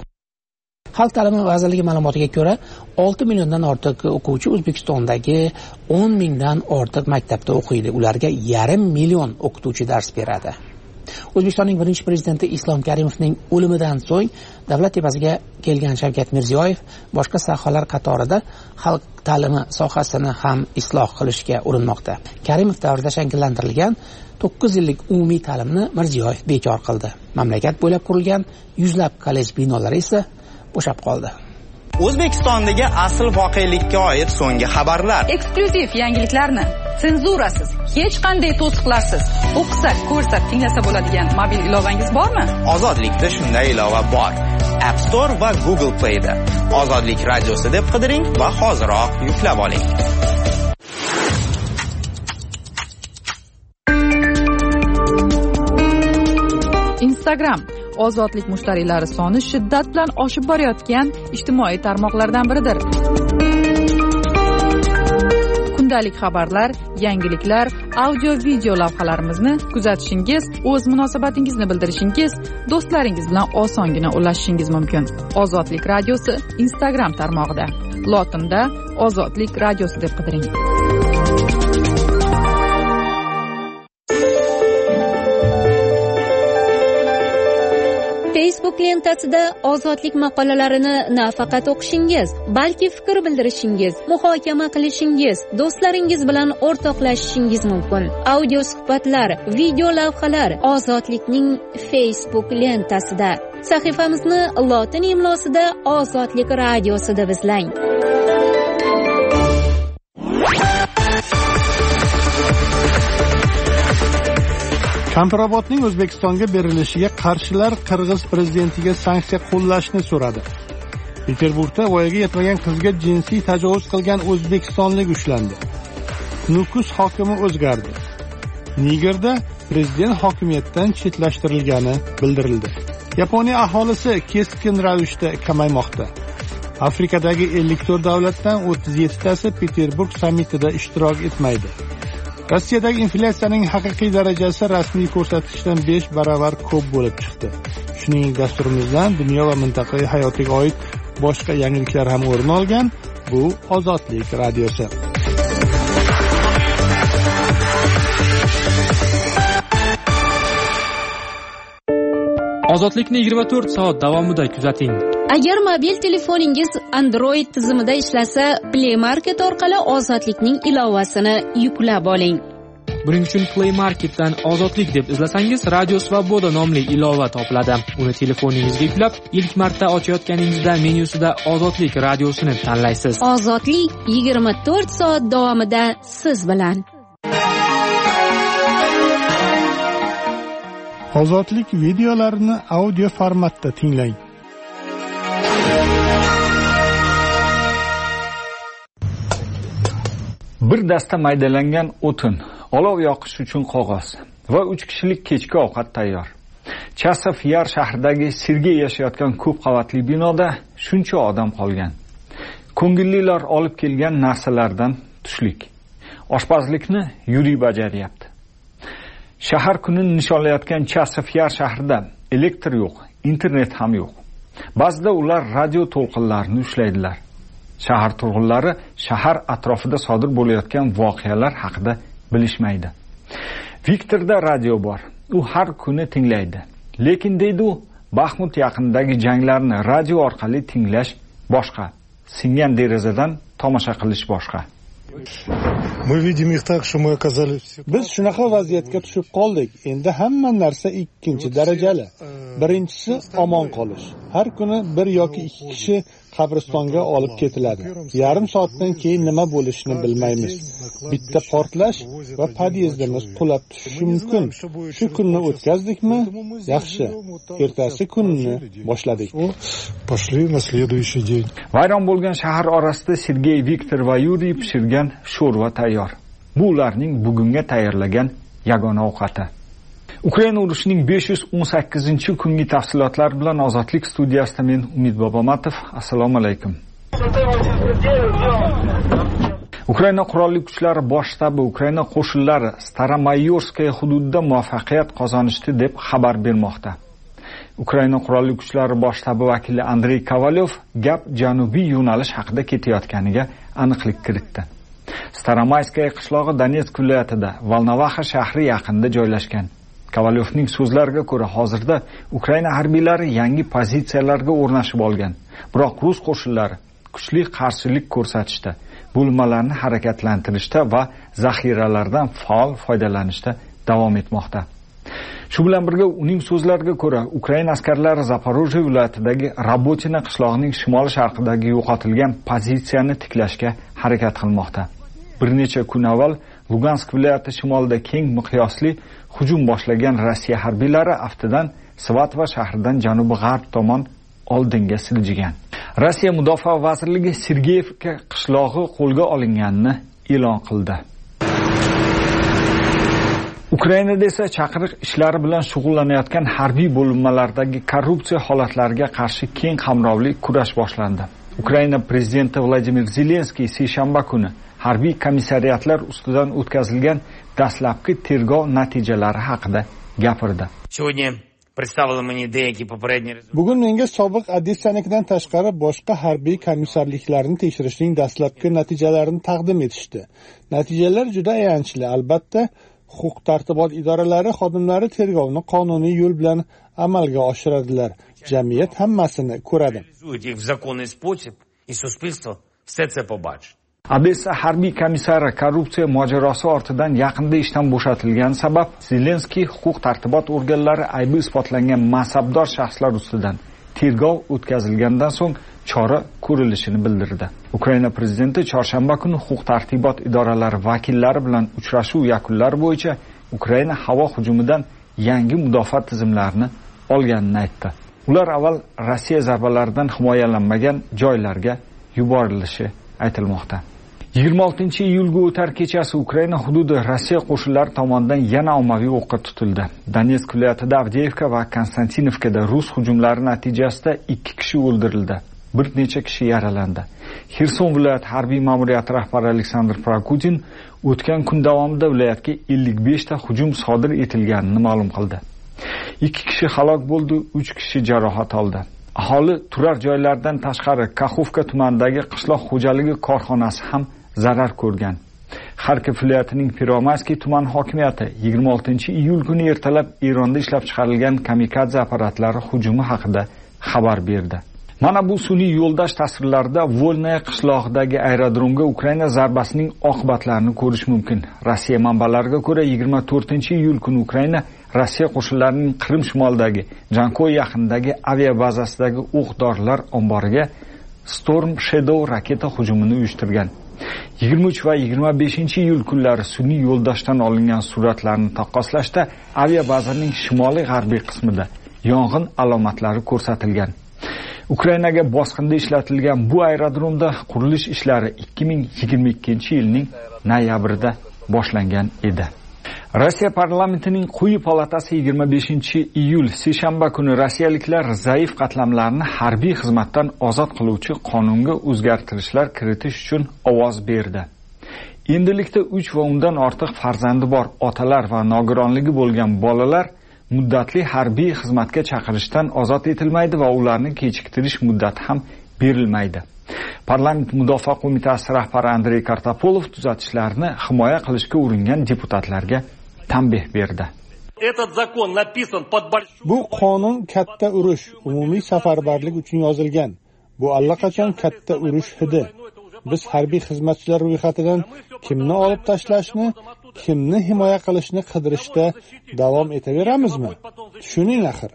Xalq ta'limi vazirligi ma'lumotiga ko'ra, olti milliondan ortiq o'quvchi O'zbekistondagi o'n mingdan ortiq maktabda o'qiydi. Ularga yarim million o'qituvchi dars beradi. O'zbekistonning birinchi prezidenti Islom Karimovning o'limidan so'ng davlat tepasiga kelgan Shavkat Mirziyoyev boshqa sohalar qatorida xalq ta'limi sohasini ham isloh qilishga urinmoqda. Karimov davrida shakllantirilgan to'qqiz yillik umumiy ta'limni Mirziyoyev bekor qildi. Mamlakat bo'ylab qurilgan yuzlab kollej binolari esa bo'shab qoldi. O'zbekistondagi asl voqelikka oid so'nggi xabarlar. Eksklyuziv yangiliklarni senzurasiz, hech qanday to'siqlarsiz o'qisak, ko'rsak, tinglasa bo'ladigan mobil ilovangiz bormi? Ozodlikda shunday ilova bor. App Store va Google Play'da Ozodlik radiosi deb qidiring va hoziroq yuklab oling. Instagram ozodlik mushtariylari soni shiddat bilan oshib borayotgan ijtimoiy tarmoqlardan biridir. kundalik xabarlar, yangiliklar, audio video lavhalarimizni kuzatishingiz, o'z munosabatingizni bildirishingiz, do'stlaringiz bilan osongina ulashishingiz mumkin. Ozodlik radiosi Instagram tarmog'ida. Lotinda Ozodlik radiosi deb qidiring. Facebook lentasida ozodlik maqolalarini nafaqat o'qishingiz, balki fikr bildirishingiz, muhokama qilishingiz, do'stlaringiz bilan o'rtoqlashishingiz mumkin. Audio suhbatlar, video lavhalar Ozodlikning Facebook lentasida. Sahifamizni lotin imlosida Ozodlik radiosi deb izlang. Kampirobodning O'zbekistonga berilishiga qarshilar Qirg'iz prezidentiga sanksiya qo'llashni so'radi. Peterburgda voyaga yetmagan qizga jinsiy tajovuz qilgan o'zbekistonlik ushlandi. Nukus hokimi o'zgardi. Nigerda prezident hokimiyatdan chetlashtirilgani bildirildi. Yaponiya aholisi keskin ravishda kamaymoqda. Afrikadagi ellik to'rt davlatdan o'ttiz yettitasi Peterburg sammitida ishtirok etmaydi. Rossiyadagi inflyatsiyaning haqiqiy darajasi rasmiy ko'rsatkichdan besh baravar ko'p bo'lib chiqdi. Shuningdek, dasturimizdan dunyo va mintaqaviy hayotga oid boshqa yangiliklar ham o'rin olgan. Bu Ozodlik radiosi. Ozodlikni yigirma to'rt soat davomida kuzating. Agar mobil telefoningiz Android tizimida ishlasa, Play Market orqali Ozodlikning ilovasini yuklab oling. Buning uchun Play Marketdan Ozodlik deb izlasangiz, Radio Svoboda nomli ilova topiladi. Uni telefoningizga yuklab, ilk marta ochayotganingizda menyusida Ozodlik radiosini tanlaysiz. Ozodlik yigirma to'rt soat davomida siz bilan. Ozodlik videolarini audio formatda tinglang. Bir dasta maydalangan o'tin, olov yoqish uchun qog'oz va uch kishilik kechki ovqat tayyor. Chasov Yar shahridagi Sergey yashayotgan ko'p qavatli binoda shuncha odam qolgan. Ko'ngillilar olib kelgan narsalardan tushlik. Oshpazlikni Yuriy bajaryapti. Shahar kunini nishonlayotgan Chasov Yar shahrida elektr yo'q, internet ham yo'q. Ba'zida ular radio to'lqinlarini ushlaydilar. Shahar turg'unlari shahar atrofida sodir bo'layotgan voqealar haqida bilishmaydi. Viktorda radio bor. U har kuni tinglaydi. Lekin deydi u, Baxmut yaqinidagi janglarni radio orqali tinglash boshqa. Singan derazadan tomosha qilish boshqa. Biz shunaqa vaziyatga tushib qoldik. Endi hamma narsa ikkinchi darajali. Birinchisi omon qolish. Har kuni bir yoki ikki kishi qabristonga olib ketiladi. Yarim soatdan keyin nima bo'lishini bilmaymiz. Bitta portlash va podyezdimiz qulab tushishi mumkin. Shu kunni o'tkazdikmi? Yaxshi. Ertasi kunni boshladik. Vayron bo'lgan shahar orasida Sergey, Viktor va Yuriy pishirgan sho'rva tayyor. Bu ularning bugunga tayyorlagan yagona ovqati. Ukraina urushining besh yuz o'n sakkizinchi kungi tafsilotlari bilan Ozodlik studiyasida men Umid Bobomatov. Assalomu alaykum. Ukraina qurolli kuchlari bosh shtabi Ukraina qo'shinlari Staromayorskaya hududida muvaffaqiyat qozonishdi deb xabar bermoqda. Ukraina qurolli kuchlari bosh shtabi vakili Andrey Kovalyov gap janubiy yo'nalish haqida ketayotganiga aniqlik kiritdi. Staromayskaya qishlog'i Donetsk viloyatida Volnovaxa shahri yaqinida joylashgan. Kovalyovning so'zlariga ko'ra, hozirda Ukraina harbiylari yangi pozitsiyalarga o'rnashib olgan. Biroq rus qo'shinlari kuchli qarshilik ko'rsatishda, bo'linmalarni harakatlantirishda va zaxiralardan faol foydalanishda davom etmoqda. Shu bilan birga uning so'zlariga ko'ra, Ukraina askarlari Zaporojye viloyatidagi Rabotina qishlog'ining shimoli-sharqidagi yo'qotilgan pozitsiyani tiklashga harakat qilmoqda. Bir necha kun avval Lugansk viloyati shimolida keng miqyosli hujum boshlagan Rossiya harbiylari aftidan Svatva shahridan janubi-g'arb tomon oldinga siljigan. Rossiya mudofaa vazirligi Sergeyevka qishlog'i qo'lga olinganini e'lon qildi. Ukrainada esa chaqiriq ishlari bilan shug'ullanayotgan harbiy bo'linmalardagi korrupsiya holatlariga qarshi keng qamrovli kurash boshlandi. Ukraina prezidenti Vladimir Zelenskiy seshanba kuni harbiy komissariyatlar ustidan o'tkazilgan dastlabki tergov natijalari haqida gapirdi. Bugun menga sobiq Odessanikidan tashqari boshqa harbiy komissarliklarni tekshirishning dastlabki natijalarini taqdim etishdi. Natijalar juda ayanchli. Albatta, huquq-tartibot idoralari xodimlari tergovni qonuniy yo'l bilan amalga oshiradilar. Jamiyat hammasini ko'radi. Odessa harbiy komissari korrupsiya mojarosi ortidan yaqinda ishdan bo'shatilgani sabab Zelenskiy huquq-tartibot organlari aybi isbotlangan mansabdor shaxslar ustidan tergov o'tkazilgandan so'ng chora ko'rilishini bildirdi. Ukraina prezidenti chorshanba kuni huquq-tartibot idoralari vakillari bilan uchrashuv yakunlari bo'yicha Ukraina havo hujumidan yangi mudofaa tizimlarini olganini aytdi. Ular avval Rossiya zarbalaridan himoyalanmagan joylarga yuborilishi aytilmoqda. yigirma oltinchi iyulga o'tar kechasi Ukraina hududi Rossiya qo'shinlari tomonidan yana ommaviy o'qqa tutildi. Donetsk viloyatida Avdeyevka va Konstantinovkada rus hujumlari natijasida ikki kishi o'ldirildi. Bir necha kishi yaralandi. Xerson viloyat harbiy ma'muriyati rahbari Aleksandr Prokudin o'tgan kun davomida viloyatga ellik besh ta hujum sodir etilganini ma'lum qildi. ikki kishi halok bo'ldi, uch kishi jarohat oldi. Aholi turar joylardan tashqari Kaxovka tumanidagi qishloq xo'jaligi korxonasi ham zarar ko'rgan. Xarkov viloyatining Piromayskiy tuman hokimiyati yigirma oltinchi iyul kuni ertalab Eronda ishlab chiqarilgan kamikadze apparatlari hujumi haqida xabar berdi. Mana bu sun'iy yo'ldosh tasvirlarida Volnaya qishlog'idagi aerodromga Ukraina zarbasining oqibatlarini ko'rish mumkin. Rossiya manbalariga ko'ra yigirma to'rtinchi iyul kuni Ukraina Rossiya qo'shinlarining Qrim shimolidagi Jankoy yaqinidagi aviabazasidagi o'q-dorilar omboriga Storm Shadow raketa hujumini uyushtirgan. yigirma uch va yigirma beshinchi iyul kunlari sun'iy yo'ldoshdan olingan suratlarni taqqoslashda aviabazaning shimoliy g'arbiy qismida yong'in alomatlari ko'rsatilgan. Ukrainaga bosqinda ishlatilgan bu aerodromda qurilish ishlari ikki ming yigirma ikkinchi yilning noyabrida boshlangan edi. Rossiya parlamentining quyi palatasi yigirma beshinchi iyul seshanba kuni rossiyaliklar zaif qatlamlarni harbiy xizmatdan ozod qiluvchi qonunga o'zgartirishlar kiritish uchun ovoz berdi. Endilikda uch va undan ortiq farzandi bor otalar va nogironligi bo'lgan bolalar muddatli harbiy xizmatga chaqirishdan ozod etilmaydi va ularni kechiktirish muddati ham berilmaydi. Parlament mudofaa qo'mitasi rahbari Andrey Kartapolov tuzatishlarni himoya qilishga uringan deputatlarga tanbeh berdi. Bu qonun katta urush, umumiy safarbarlik uchun yozilgan. Bu allaqachon katta urush hidi. Biz harbiy xizmatchilar ro'yxatidan kimni olib tashlashni, kimni himoya qilishni qidirishda davom etaveramizmi? Tushuning axir.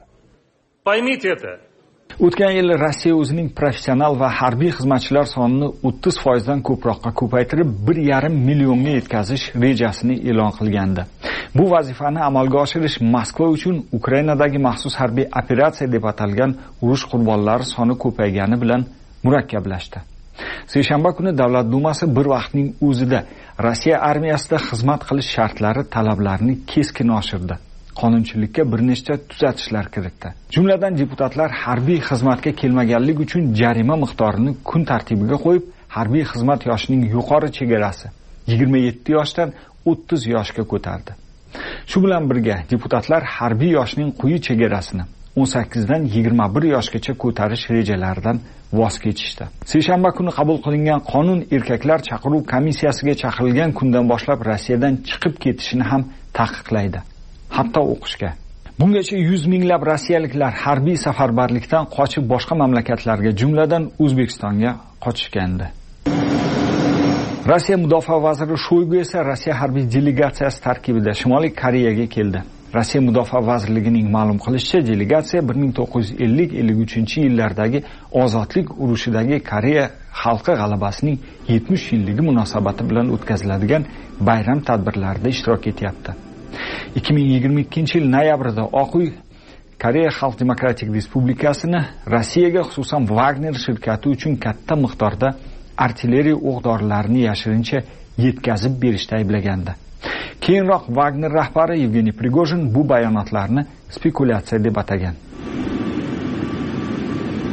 O'tgan yil Rossiya o'zining professional va harbiy xizmatchilar sonini o'ttiz foiz dan ko'proqqa ko'paytirib bir yarim millionga yetkazish rejasini e'lon qilgandi. Bu vazifani amalga oshirish Moskva uchun Ukrainadagi maxsus harbiy operatsiya deb atalgan urush qurbonlari soni ko'paygani bilan murakkablashdi. Seshanba kuni Davlat dumasi bir vaqtning o'zida Rossiya armiyasida xizmat qilish shartlari talablarini keskin oshirdi. Qonunchilikka bir nechta tuzatishlar kiritdi. Jumladan deputatlar harbiy xizmatga kelmaganlik uchun jarima miqdorini kun tartibiga qo'yib, harbiy xizmat yoshining yuqori chegarasi yigirma yetti yoshdan o'ttiz yoshga ko'tardi. Shu bilan birga deputatlar harbiy yoshning quyi chegarasini o'n sakkiz dan yigirma bir yoshgacha ko'tarish rejalaridan voz kechishdi. Seshanba kuni qabul qilingan qonun erkaklar chaqiruv komissiyasiga chaqirilgan kundan boshlab Rossiyadan chiqib ketishini ham taqiqlaydi. Hatto o'qishga. Bungacha yuz minglab rossiyaliklar harbiy safarbarlikdan qochib boshqa mamlakatlarga, jumladan O'zbekistonga qochishgandi. Rossiya mudofaa vaziri Shoygu esa Rossiya harbiy delegatsiyasi tarkibida Shimoliy Koreyaga keldi. Rossiya mudofaa vazirligining ma'lum qilishicha, delegatsiya bir ming to'qqiz yuz ellik ellik uchinchi yillardagi ozodlik urushidagi Koreya xalqi g'alabasining yetmish yilligi munosabati bilan o'tkaziladigan bayram tadbirlarida ishtirok etyapti. ikki ming yigirma ikkinchi yil noyabrida Oq uy Koreya Xalq Demokratik Respublikasini Rossiyaga, xususan Wagner shirkati uchun katta miqdorda artilleriya o'q-dorilarini yashirincha yetkazib berishda ayblagandi. Keyinroq Wagner rahbari Yevgeniy Prigojin bu bayonotlarni spekulatsiya deb atagan.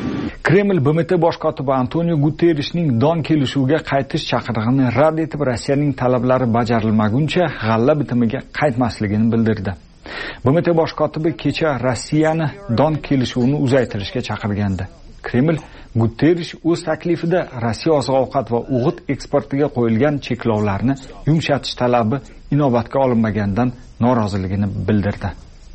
Kreml B M T bosh kotibi Antonio Guterreshning Don kelishuviga qaytish chaqirig'ini rad etib, Rossiyaning talablari bajarilmaguncha g'alla bitimiga qaytmasligini bildirdi. B M T bosh kotibi kecha Rossiyani Don kelishuvini uzaytirishga chaqirgandi. Kreml Guterresh o'z taklifida Rossiya oziq-ovqat va o'g'it eksportiga qo'yilgan cheklovlarni yumshatish talabi inobatga olinmaganidan noroziligini bildirdi.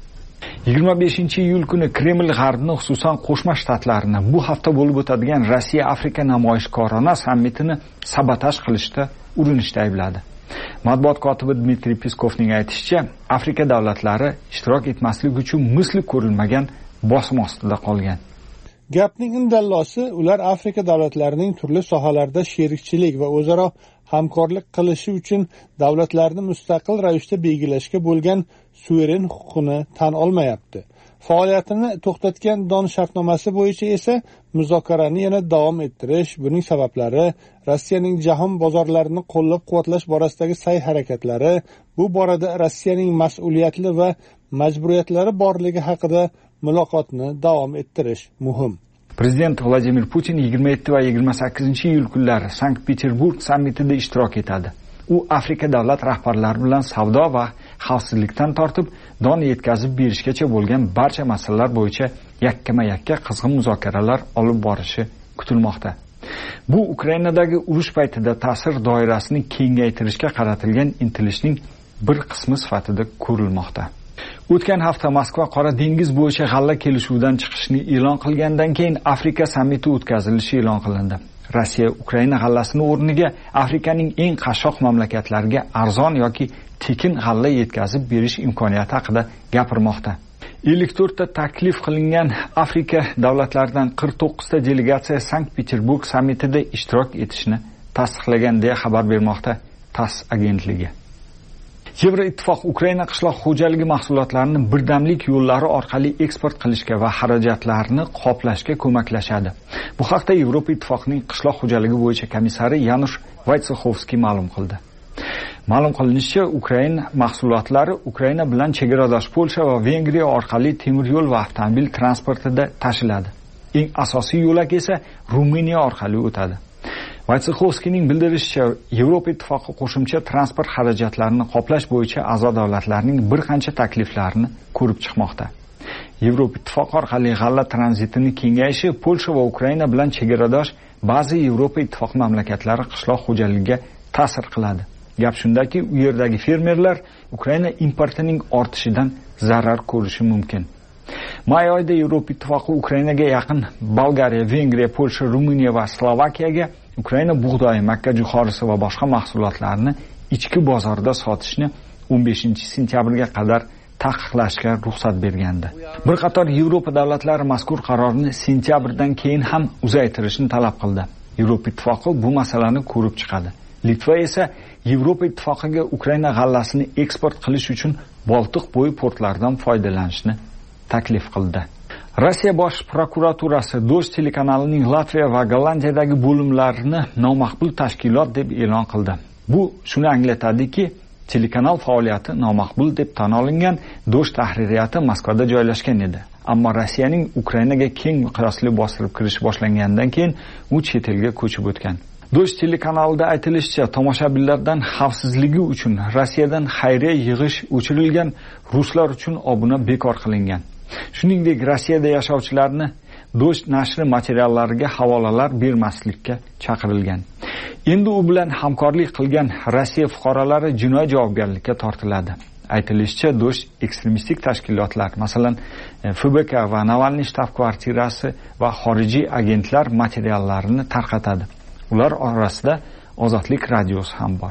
yigirma beshinchi iyul kuni Kreml G'arbni, xususan Qo'shma Shtatlarni bu hafta bo'lib o'tadigan Rossiya Afrika namoyishkorona sammitini sabotaj qilishda urinishda aybladi. Matbuot kotibi Dmitriy Peskovning aytishicha, Afrika davlatlari ishtirok etmaslik uchun misli ko'rilmagan bosim ostida qolgan. Gapning indallosi, ular Afrika davlatlarining turli sohalarda sherikchilik va o'zaro hamkorlik qilishi uchun davlatlarni mustaqil ravishda belgilashga bo'lgan suveren huquqini tan olmayapti. Faoliyatini to'xtatgan Don shartnomasi bo'yicha esa muzokarani yana davom ettirish, buning sabablari, Rossiyaning jahon bozorlarini qo'llab-quvvatlash borasidagi sa'y-harakatlari, bu borada Rossiyaning mas'uliyatli va majburiyatlari borligi haqida muloqotni davom ettirish muhim. Prezident Vladimir Putin yigirma yetti va yigirma sakkizinchi iyul kunlari Sankt-Peterburg sammitida ishtirok etadi. U Afrika davlat rahbarlari bilan savdo va xavfsizlikdan tortib Don yetkazib berishgacha bo'lgan barcha masalalar bo'yicha yakkama-yakka qizg'in muzokaralar olib borishi kutilmoqda. Bu Ukrainadagi urush paytida ta'sir doirasini kengaytirishga qaratilgan intilishning bir qismi sifatida ko'rilmoqda. O'tgan hafta Moskva Qora dengiz bo'yicha g'alla kelishuvidan chiqishni e'lon qilgandan keyin Afrika sammiti o'tkazilishi e'lon qilindi. Rossiya Ukraina g'allasini o'rniga Afrikaning eng qashshoq mamlakatlariga arzon yoki tekin g'alla yetkazib berish imkoniyati haqida gapirmoqda. ellik to'rtta taklif qilingan Afrika davlatlaridan qirq to'qqizta delegatsiya Sankt-Peterburg sammitida ishtirok etishni tasdiqlagan deya xabar bermoqda TASS agentligi. Yevroittifoq Ukraina qishloq xo'jaligi mahsulotlarini birdamlik yo'llari orqali eksport qilishga va xarajatlarni qoplashga ko'maklashadi. Bu haqda Yevropa Ittifoqining qishloq xo'jaligi bo'yicha komissari Yanush Wojciechowski ma'lum qildi. Ma'lum qilinishicha, Ukraina mahsulotlari Ukraina bilan chegaradosh Polsha va Vengriya orqali temir yo'l va avtomobil transportida tashiladi. Eng asosiy yo'lak esa Ruminiya orqali o'tadi. Wojciechowskining bildirishicha, Yevropa Ittifoqi qo'shimcha transport xarajatlarini qoplash bo'yicha a'zo davlatlarning bir qancha takliflarini ko'rib chiqmoqda. Yevropa Ittifoqi orqali g'alla tranzitining kengayishi Polsha va Ukraina bilan chegaradosh ba'zi Yevropa Ittifoqi mamlakatlari qishloq xo'jaligiga ta'sir qiladi. Gap shundaki, u yerdagi fermerlar Ukraina importining ortishidan zarar ko'rishi mumkin. May oyida Yevropa Ittifoqi Ukrainaga yaqin Bolgariya, Vengriya, Polsha, Ruminiya va Slovakiyaga Ukraina bug'doyi, makka jo'xorisi va boshqa mahsulotlarni ichki bozorda sotishni o'n beshinchi sentyabrga qadar taqiqlashga ruxsat bergandi. Bir qator Yevropa davlatlari mazkur qarorni sentyabrdan keyin ham uzaytirishni talab qildi. Yevropa Ittifoqi bu masalani ko'rib chiqadi. Litva esa Yevropa Ittifoqiga Ukraina g'allasini eksport qilish uchun Boltiq bo'yi portlaridan foydalanishni taklif qildi. Rossiya bosh prokuraturasi Dosh telekanalining Latviya va Gollandiyadagi bo'limlarini nomaqbul tashkilot deb e'lon qildi. Bu shuni anglatadiki, telekanal faoliyati nomaqbul deb tan olingan Dosh tahririyati Moskvada joylashgan edi. Ammo Rossiyaning Ukrainaga keng miqyosli bostirib kirish boshlangandan keyin u chet elga ko'chib o'tgan. Dosh telekanalida aytilishicha, tomoshabinlardan xavfsizligi uchun Rossiyadan xayriya yig'ish o'chirilgan, ruslar uchun obuna bekor qilingan. Shuningdek, Rossiyada yashovchilarni Dosh nashri materiallariga havolalar bermaslikka chaqirilgan. Endi u bilan hamkorlik qilgan Rossiya fuqarolari jinoiy javobgarlikka tortiladi. Aytilishicha, Dosh ekstremistik tashkilotlar, masalan, F B K va Navalniy shtab-kvartirasi va xorijiy agentlar materiallarini tarqatadi. Ular orasida Ozodlik radiosi ham bor.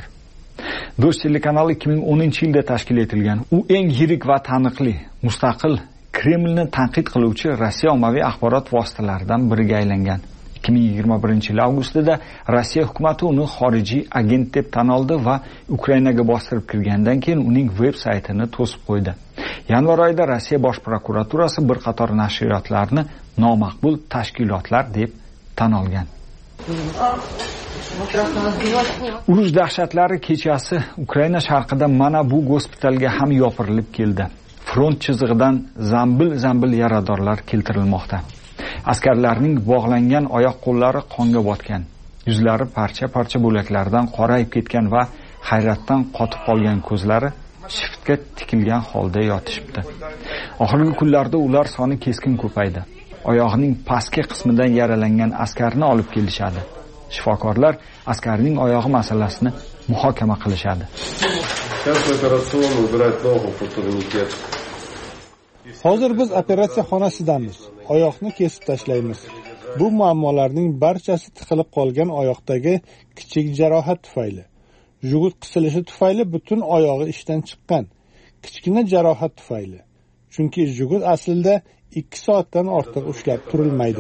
Dosh telekanali ikki ming o'ninchi yilda tashkil etilgan. U eng yirik va taniqli, mustaqil Kremlni tanqid qiluvchi Rossiya ommaviy axborot vositalaridan biriga aylangan. ikki ming yigirma birinchi yil avgustida Rossiya hukumati uni xorijiy agent deb tan oldi va Ukrainaga bostirib kirgandan keyin uning veb-saytini to'sib qo'ydi. Yanvar oyida Rossiya bosh prokuraturasi bir qator nashriyotlarni nomaqbul tashkilotlar deb tan olgan. Urush dahshatlari kechasi Ukraina sharqida mana bu gospitalga ham yopirilib keldi. Front chizig'idan zambil-zambil yaradorlar keltirilmoqda. Askarlarning bog'langan oyoq-qo'llari qonga botgan, yuzlari parcha-parcha bo'laklardan qorayib ketgan va hayratdan qotib qolgan ko'zlari shiftga tikilgan holda yotishibdi. Oxirgi kunlarda ular soni keskin ko'paydi. Oyog'ining pastki qismidan yaralangan askarni olib kelishadi. Shifokorlar askarning oyog'i masalasini muhokama qilishadi. Hozir biz operatsiya xonasidamiz. Oyoqni kesib tashlaymiz. Bu muammolarning barchasi tiqilib qolgan oyoqdagi kichik jarohat tufayli. Jug'ut qisilishi tufayli butun oyog'i ishdan chiqqan. Kichkina jarohat tufayli. Chunki jug'ut aslida ikki soatdan ortiq ushlab turilmaydi.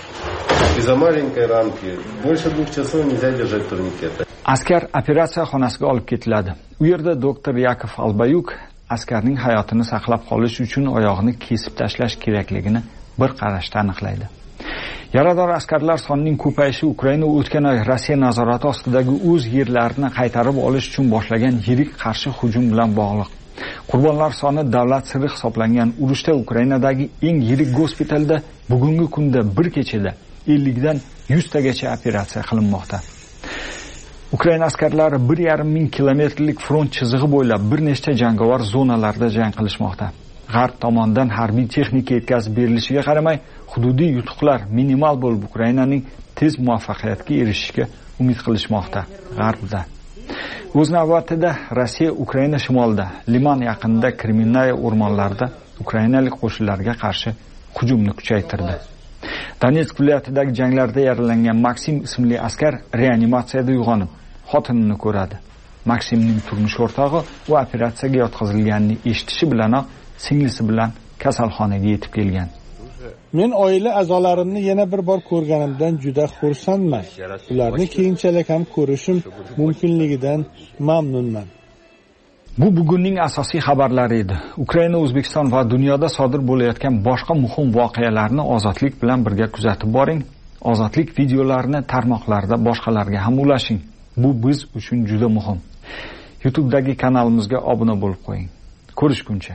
Askar operatsiya xonasiga olib ketiladi. U yerda doktor Yakov Albayuk askarning hayotini saqlab qolish uchun oyog'ini kesib tashlash kerakligini bir qarashda aniqlaydi. Yarador askarlar sonining ko'payishi Ukraina o'tgan oy Rossiya nazorati ostidagi o'z yerlarini qaytarib olish uchun boshlagan yirik qarshi hujum bilan bog'liq. Qurbonlar soni davlat siri hisoblangan urushda Ukrainadagi eng yirik gospitalda bugungi kunda bir kechada ellik dan yuz tagacha operatsiya qilinmoqda. Ukraina askarlari bir yarim ming kilometrlik front chizig'i bo'ylab bir nechta jangovar zonalarda jang qilishmoqda. G'arb tomonidan harbiy texnika yetkazib berilishiga qaramay, hududiy yutuqlar minimal bo'lib Ukrainaning tez muvaffaqiyatga erishishiga umid qilishmoqda. G'arbda. O'z navbatida Rossiya Ukraina shimolida, Liman yaqinida Kriminaya o'rmonlarida ukrainalik qo'shinlarga qarshi hujumni kuchaytirdi. Donetsk viloyatidagi janglarda yaralangan Maksim ismli askar reanimatsiyada uyg'onib, xotinini ko'radi. Maksimning turmush o'rtog'i u operatsiyaga yotqizilganini eshitishi bilanoq singlisi bilan kasalxonaga yetib kelgan. Men oila a'zolarimni yana bir bor ko'rganimdan juda xursandman. Ularni keyinchalik ham ko'rishim mumkinligidan mamnunman. Bu bugunning asosiy xabarlari edi. Ukraina, O'zbekiston va dunyoda sodir bo'layotgan boshqa muhim voqealarni Ozodlik bilan birga kuzatib boring. Ozodlik videolarini tarmoqlarda boshqalarga ham ulashing. Bu biz uchun juda muhim. YouTube'dagi kanalimizga obuna bo'lib qo'ying. Ko'rishguncha.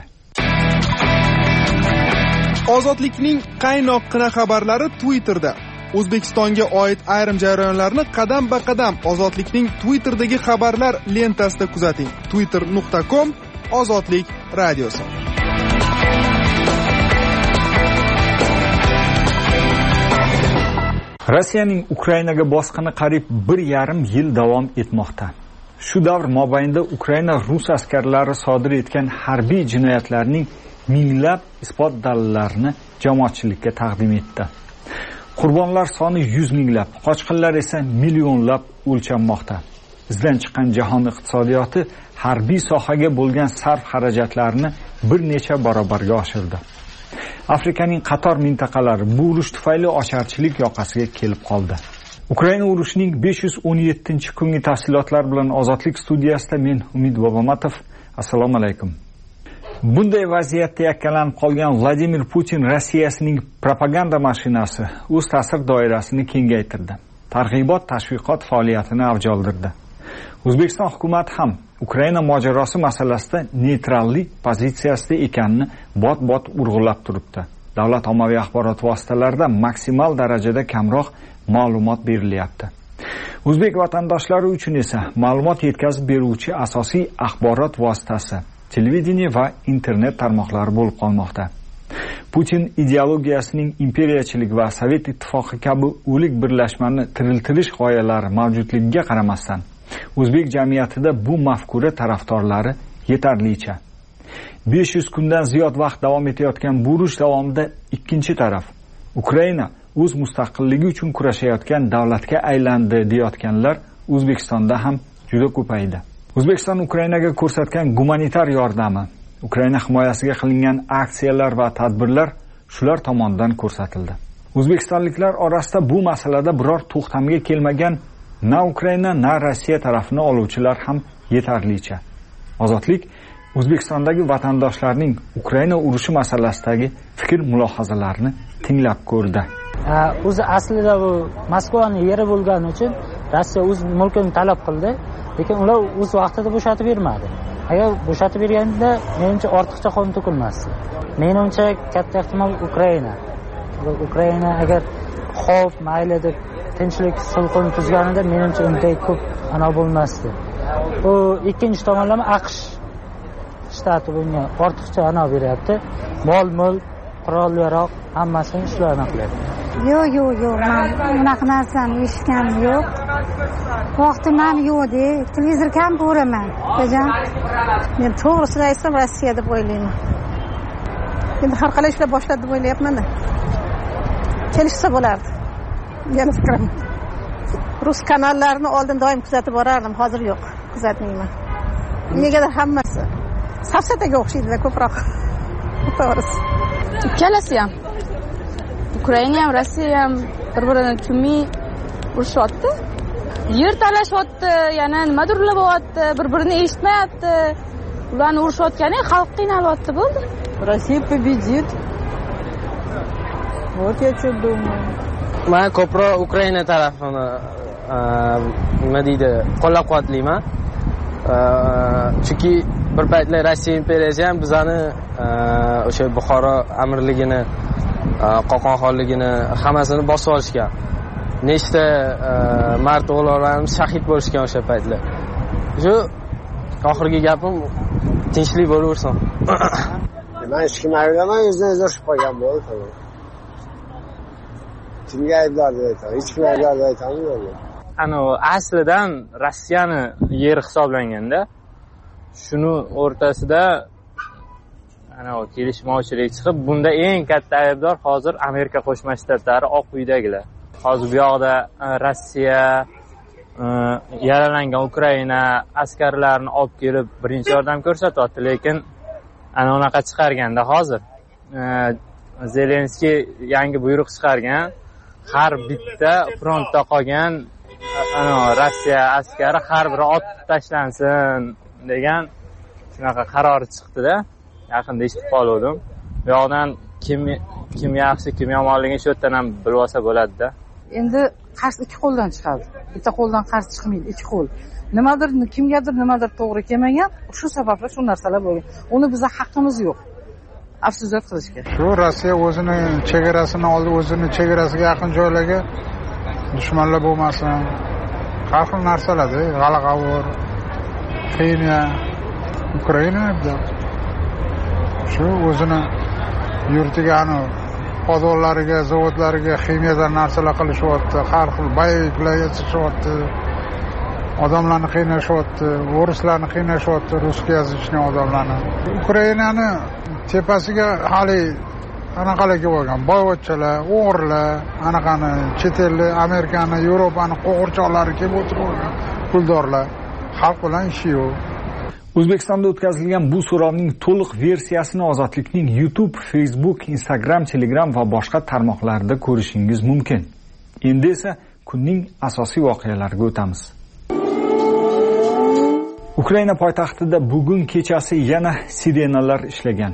Ozodlikning qaynoqqina xabarlari Twitterda. O'zbekistonga oid ayrim jarayonlarni qadam-ba-qadam Ozodlikning Twitter'dagi xabarlar lentasida kuzating. twitter nuqta com Ozodlik radiosi. Rossiyaning Ukrainaga bosqini qariyb bir yarim yil davom etmoqda. Shu davr mobaynida Ukraina rus askarlari sodir etgan harbiy jinoyatlarning minglab isbot dalillarini jamoatchilikka taqdim etdi. Qurbonlar soni yuz minglab, qochqinlar esa millionlab o'lchanmoqda. Izdan chiqqan jahon iqtisodiyoti harbiy sohaga bo'lgan sarf xarajatlarini bir necha barobarga oshirdi. Afrikaning qator mintaqalari bu urush tufayli ocharchilik yoqasiga kelib qoldi. Ukraina urushining besh yuz o'n yettinchi kungi tafsilotlar bilan Ozodlik studiyasida men Umid Bobomatov. Assalomu alaykum. Bunday vaziyatda yakkalanib qolgan Vladimir Putin Rossiyasining propaganda mashinasi o'z ta'sir doirasini kengaytirdi. Targ'ibot tashviqot faoliyatini avj oldirdi. O'zbekiston hukumati ham Ukraina mojarosi masalasida neytrallik pozitsiyasida ekanini bot-bot urg'ulab turibdi. Davlat ommaviy axborot vositalarida maksimal darajada kamroq ma'lumot berilyapti. O'zbek vatandoshlari uchun esa ma'lumot yetkazib beruvchi asosiy axborot vositasi televideniye va internet tarmoqlari bo'lib qolmoqda. Putin ideologiyasining imperiyachilik va Sovet ittifoqi kabi o'lik birlashmani tiriltirish g'oyalari mavjudligiga qaramasdan, o'zbek jamiyatida bu mafkura tarafdorlari yetarlicha. besh yuz kundan ziyod vaqt davom etayotgan bu urush davomida ikkinchi taraf Ukraina o'z mustaqilligi uchun kurashayotgan davlatga aylandi deyotganlar O'zbekistonda ham juda ko'paydi. O'zbekiston Ukrainaga ko'rsatgan gumanitar yordami, Ukraina himoyasiga qilingan aksiyalar va tadbirlar shular tomonidan ko'rsatildi. O'zbekistonliklar orasida bu masalada biror to'xtamga kelmagan na Ukraina, na Rossiya tarafini oluvchilar ham yetarlicha. Ozodlik O'zbekistondagi vatandoshlarning Ukraina urushi masalasidagi fikr mulohazalarini tinglab ko'rdi. O'zi aslida bu Moskvaning yeri bo'lgani uchun Rossiya o'z mulkini talab qildi, lekin ular o'z vaqtida bo'shatib bermadi. Agar bo'shatib berganda, menimcha ortiqcha qon to'kilmasdi. Menimcha katta ehtimol Ukraina Ukraina agar xo'p mayli deb tinchlik sulhni tuzganida menimcha unday ko'p ana bo'lmasdi. Bu ikkinchi tomonlama AQSh shtati bunga ortiqcha ana beryapti. Mol-mul, qurol-yarog' hammasini shularni qilyapti. Yo'q, yo'q, yo'q. Men unaqa narsani eshitganim yo'q. Vaqtim ham yo'q-da. Televizor kam ko'raman. Bajan. Men to'g'risini aytsam Rossiya deb o'ylayman. Endi har qalay ishlab boshladi deb o'ylayapman-da. Kelishsa bo'lardi. Yana fikrim. Rus kanallarini oldin doim kuzatib borardim, hozir yo'q, kuzatmayman. Negadir hammasi safsataga o'xshaydi ko'proq. To'g'risi. Ikkalasi ham. Ukraina ham, Rossiya ham bir-birini tushunmay urushyapti. Yer talashyapti, yana nimadir bo'lyapti, bir-birini eshitmayapti. Ularni urushyotgani xalq qiynalyapti bo'ldi. Rossiya победит. Вот я что думаю. Men ko'proq Ukraina tarafini nima deydi, qo'llab-quvvatlayman. Chunki bir paytlar Rossiya imperiyasi ham bizani o'sha Buxoro amirligini, Qo'qonxonligini hammasini bosib olishgan. Nechta mart o'g'illarimiz shahid bo'lishgan o'sha paytlar. Shu oxirgi gapim tinchlik bo'laversin. Men hech kimni aytmayman, o'zini o'zi urishib qolgan bo'ldi, tamom. Kimga aybdor deb aytaman? Hech kimga aybdor deb aytaman yo'q. Ana aslidan Rossiyani yeri hisoblanganda, shuni o'rtasida ana kelishmovchilik chiqib, bunda eng katta aybdor hozir Amerika Qo'shma Shtatlari Oq uydagilar. Hozir bu yoqda Rossiya yaralangan Ukraina askarlarini olib kelib birinchi yordam ko'rsatyapti, lekin ana unaqa chiqarganda hozir Zelenskiy yangi buyruq chiqargan, har bitta frontda qolgan ana Rossiya askari har biri otib tashlansin degan shunaqa qaror chiqdi-da. Yaqinda eshitib qoldim. Bu yoqdan kim kim yaxshi, kim yomonligini shu yerdan ham bilib olsa bo'ladi-da. Endi qarz ikki qo'ldan chiqadi. Bitta qo'ldan qarz chiqmaydi, ikki qo'l. Nimadir, kimgadir nimadir to'g'ri kelmagan, shu sababli shu narsalar bo'lgan. Uni bizga haqqimiz yo'q. Afsusat qilishga. Shu Rossiya o'zini chegarasini oldi, o'zini chegarasiga yaqin joylarga dushmanlar bo'lmasin. Har xil narsalarda, g'ala-g'avur, Ximiya, Ukraina deb. Shu o'zini yurtiga ani podvollariga, zavodlariga ximiyadan narsalar qilishyapti, har xil bayliklar yasashyapti. Odamlarni qiynashyapti, o'rislarni qiynashyapti, ruscha yozishni odamlarni. Ukrainani tepasiga hali anaqalarga bo'lgan boyvachchalar, o'g'irlar, anaqani chet ellik, Amerikani, Yevropani qo'g'irchoqlari kelib o'tirgan puldorlar. Xalq bilan ishi yo'q. O'zbekistonda o'tkazilgan bu so'rovning to'liq versiyasini Ozodlikning YouTube, Facebook, Instagram, Telegram va boshqa tarmoqlarida ko'rishingiz mumkin. Endi esa kunning asosiy voqealariga o'tamiz. Ukraina poytaxtida bugun kechasi yana sirenalar ishlagan.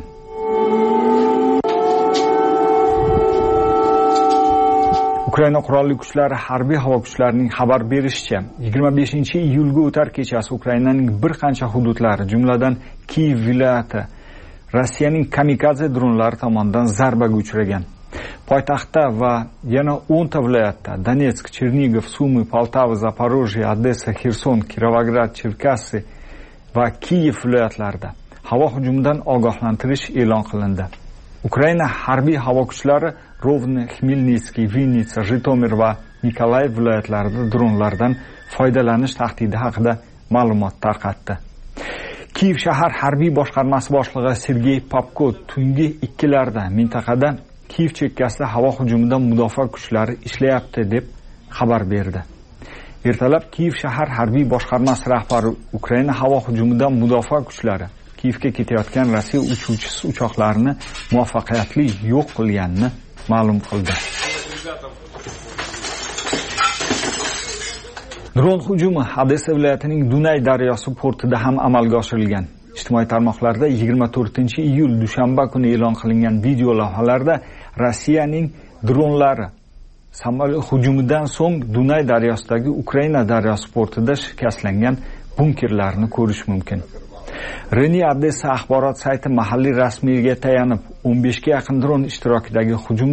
Ukraina qurolli kuchlari harbiy havo kuchlarining xabar berishicha, yigirma beshinchi iyulga o'tar kechasi Ukrainaning bir qancha hududlari, jumladan Kiyev viloyati, Rossiyaning kamikaze dronlari tomonidan zarbaga uchragan. Poytaxtda va yana o'nta viloyatda, Donetsk, Chernigov, Sumy, Poltava, Zaporojye, Odessa, Xerson, Kirovograd, Cherkassi va Kiyev viloyatlarida havo hujumidan ogohlantirish e'lon qilindi. Ukraina harbiy havo kuchlari Rovno, Xmelnitskiy, Vinnytsa, Jitomir va Nikolayev viloyatlarida dronlardan foydalanish tahdidi haqida ma'lumot tarqatdi. Kiyev shahar harbiy boshqarmasi boshlig'i Sergey Popko tungi ikkilarda mintaqada Kiyev chekkasida havo hujumidan mudofaa kuchlari ishlayapti deb xabar berdi. Ertalab Kiyev shahar harbiy boshqarmasi rahbari Ukraina havo hujumidan mudofaa kuchlari Kiyevga ketayotgan Rossiya uchuvchisi uchoqlarini muvaffaqiyatli yo'q qilganini ma'lum qildi. Dron hujumi Odessa viloyatining Dunay daryosi portida ham amalga oshirilgan. Ijtimoiy tarmoqlarda yigirma to'rtinchi iyul dushanba kuni e'lon qilingan video lavhalarda Rossiyaning dronlari samolyot hujumidan so'ng Dunay daryosidagi Ukraina daryosi portida shikastlangan bunkerlarni ko'rish mumkin. Reni Odessa axborot sayti mahalliy rasmiyga tayanib, o'n beshga yaqin dron ishtirokidagi hujumda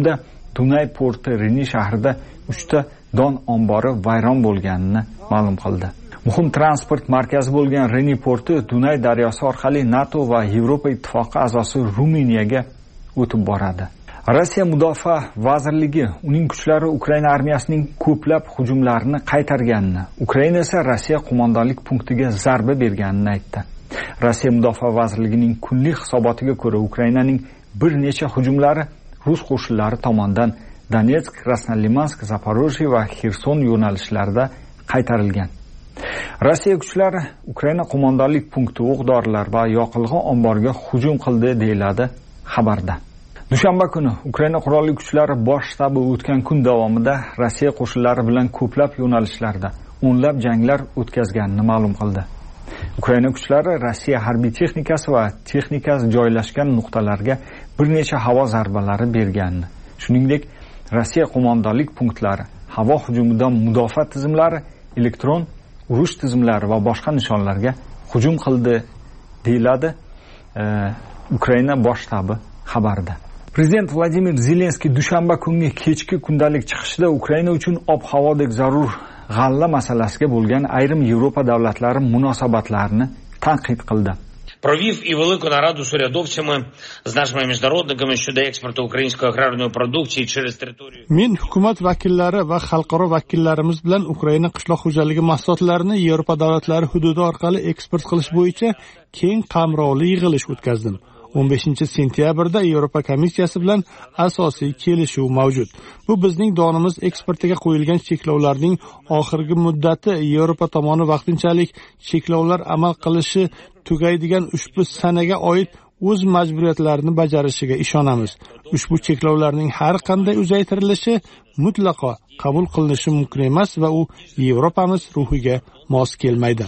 Dunay porti Reni shahrida uchta don ombori vayron bo'lganini ma'lum qildi. Muhim transport markazi bo'lgan Reni porti Dunay daryosi orqali NATO va Yevropa ittifoqi a'zosi Ruminiyaga o'tib boradi. Rossiya mudofaa vazirligi uning kuchlari Ukraina armiyasining ko'plab hujumlarini qaytarganini, Ukraina esa Rossiya qo'mondonlik punktiga zarba berganini aytdi. Rossiya mudofaa vazirligining kunlik hisobotiga ko'ra, Ukrainaning bir necha hujumlari rus qo'shinlari tomonidan Donetsk, Krasnolimansk, Zaporojye va Xerson yo'nalishlarida qaytarilgan. Rossiya kuchlari Ukraina qo'mondonlik punkti, o'q-dorilar va yoqilg'i omboriga hujum qildi, deyiladi xabarda. Dushanba kuni Ukraina qurolli kuchlari bosh shtabi o'tgan kun davomida Rossiya qo'shinlari bilan ko'plab yo'nalishlarda o'nlab janglar o'tkazganini ma'lum qildi. Ukraina kuchlari Rossiya harbiy texnikasi va texnikasi joylashgan nuqtalarga bir necha havo zarbalari berganini, shuningdek, Rossiya qo'mondonlik punktlari, havo hujumidan mudofaa tizimlari, elektron urush tizimlari va boshqa nishonlarga hujum qildi, deyiladi e, Ukraina bosh shtabi xabarida. Prezident Vladimir Zelenskiy dushanba kungi kechki kundalik chiqishida Ukraina uchun ob-havodek zarur g'alla masalasiga bo'lgan ayrim Yevropa davlatlari munosabatlarini tanqid qildi. Провів і велику нараду з урядовцями, з нашими міжнародниками щодо експорту української аграрної продукції через територію. Men hukumat vakillari va xalqaro vakillarimiz bilan Ukraina qishloq xo'jaligi mahsulotlarini Yevropa davlatlari hududi orqali eksport qilish bo'yicha keng qamrovli yig'ilish o'tkazdim. o'n beshinchi sentyabrda Yevropa komissiyasi bilan asosiy kelishuv mavjud. Bu bizning donimiz eksportiga qo'yilgan cheklovlarning oxirgi muddati, Yevropa tomoni vaqtinchalik cheklovlar amal qilishi tugaydigan ushbu sanaga oid o'z majburiyatlarini bajarishiga ishonamiz. Ushbu cheklovlarning har qanday uzaytirilishi mutlaqo qabul qilinishi mumkin emas va u Yevropamiz ruhiga mos kelmaydi.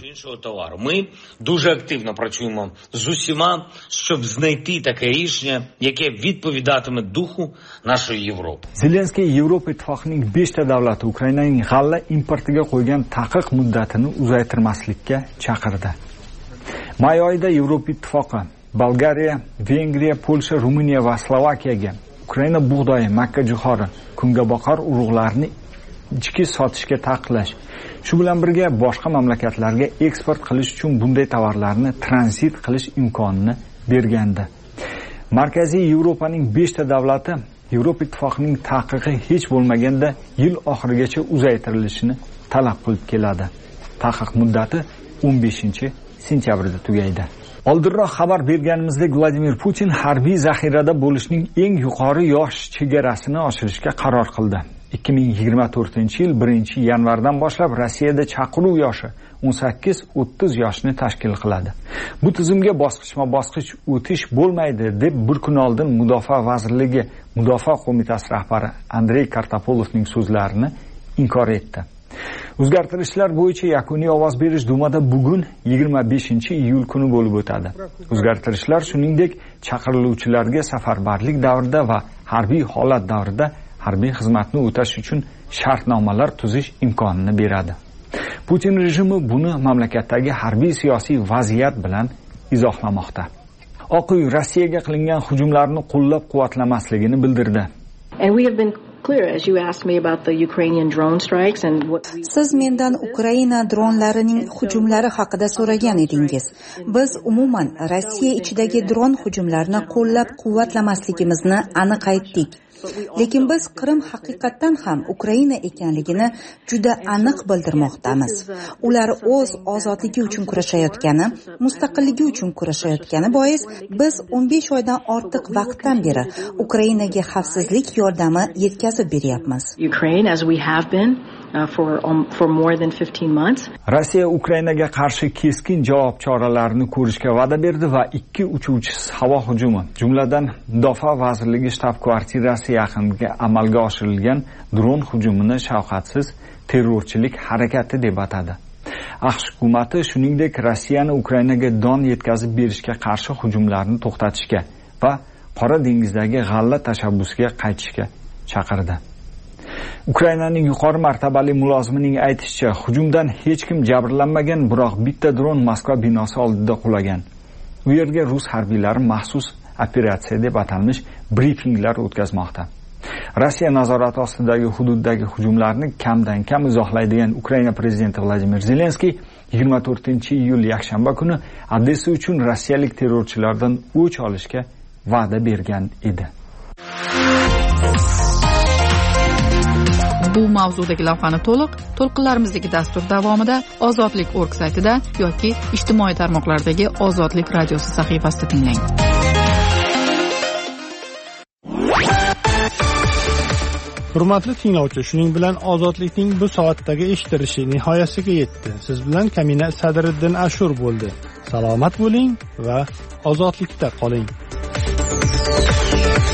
Ми дуже активно працюємо з усіма, щоб знайти таке рішення, яке відповідатиме духу нашої Європи. Zelenskiy Yevropa ittifoqining beshta davlati Ukrainaning g'alla importiga qo'ygan taqiq muddatini uzaytirmaslikka chaqirdi. May oyida Yevropa ittifoqi Bolgariya, Vengriya, Polsha, Ruminiya va Slovakiyaga Ukraina bug'doyi, makka jo'xori, kungaboqar urug'larini ichki sotishga taqiqlash, shu bilan birga boshqa mamlakatlarga eksport qilish uchun bunday tovarlarni tranzit qilish imkonini bergandi. Markaziy Yevropaning beshta davlati Yevropa ittifoqining taqiqi hech bo'lmaganda yil oxirigacha uzaytirilishini talab qilib keladi. Taqiq muddati o'n beshinchi sentyabrda tugaydi. Oldinroq xabar berganimizdek, Vladimir Putin harbiy zaxirada bo'lishning eng yuqori yosh chegarasini oshirishga qaror qildi. ikki ming yigirma to'rtinchi yil birinchi yanvardan boshlab Rossiyada chaqiruv yoshi o'n sakkiz o'ttiz yoshni tashkil qiladi. Bu tizimga bosqichma-bosqich o'tish bo'lmaydi deb bir kun oldin Mudofaa vazirligi Mudofaa qo'mitasi rahbari Andrey Kartapolovning so'zlarini inkor etdi. O'zgartirishlar bo'yicha yakuniy ovoz berish Dumada bugun yigirma beshinchi iyul kuni bo'lib o'tadi. O'zgartirishlar shuningdek chaqiriluvchilarga safarbarlik davrida va harbiy holat davrida harbiy xizmatni o'tash uchun shartnomalar tuzish imkonini beradi. Putin rejimi buni mamlakatdagi harbiy siyosiy vaziyat bilan izohlamoqda. Oq uy Rossiyaga qilingan hujumlarni qo'llab-quvvatlamasligini bildirdi. Siz mendan Ukraina dronlarining hujumlari haqida so'ragan edingiz. Biz umuman Rossiya ichidagi dron hujumlarini qo'llab-quvvatlamasligimizni aniq aytdik. Lekin biz Qrim haqiqatan ham Ukraina ekanligini juda aniq bildirmoqdamiz. Ular o'z ozodligi uchun kurashayotgani, mustaqilligi uchun kurashayotgani bois biz o'n besh oydan ortiq vaqtdan beri Ukrainaga xavfsizlik yordami yetkazib beryapmiz. Rossiya Ukrainaga qarshi keskin javob choralarini ko'rishga va'da berdi va ikki uchuvchisiz havo hujumi, jumladan Mudofaa vazirligi shtab-kvartirasi yaqiniga amalga oshirilgan dron hujumini shafqatsiz terrorchilik harakati deb atadi. AQSh hukumati shuningdek Rossiyani Ukrainaga don yetkazib berishga qarshi hujumlarni to'xtatishga va Qora dengizdagi g'alla tashabbusiga qaytishga chaqirdi. Ukrainaning yuqori martabali mulozimining aytishicha, hujumdan hech kim jabrlanmagan, biroq bitta dron Moskva binosi oldida qulagan. U yerga rus harbiylari maxsus operatsiya deb atalmish brifinglar o'tkazmoqda. Rossiya nazorati ostidagi hududdagi hujumlarni kamdan kam izohlaydigan Ukraina prezidenti Vladimir Zelenskiy yigirma to'rtinchi iyul yakshanba kuni Odessa uchun rossiyalik terrorchilardan o'ch olishga va'da bergan edi. Bu mavzudagi lavhani to'liq to'lqinlarimizdagi dastur davomida Ozodlik nokta org saytida yoki ijtimoiy tarmoqlardagi Ozodlik radiosi sahifasida tinglang. Hurmatli tinglovchi, shuning bilan Ozodlikning bu soatdagi eshitilishi nihoyasiga yetdi. Siz bilan Kamina Sadriddin Ashur bo'ldi. Salomat bo'ling va ozodlikda qoling.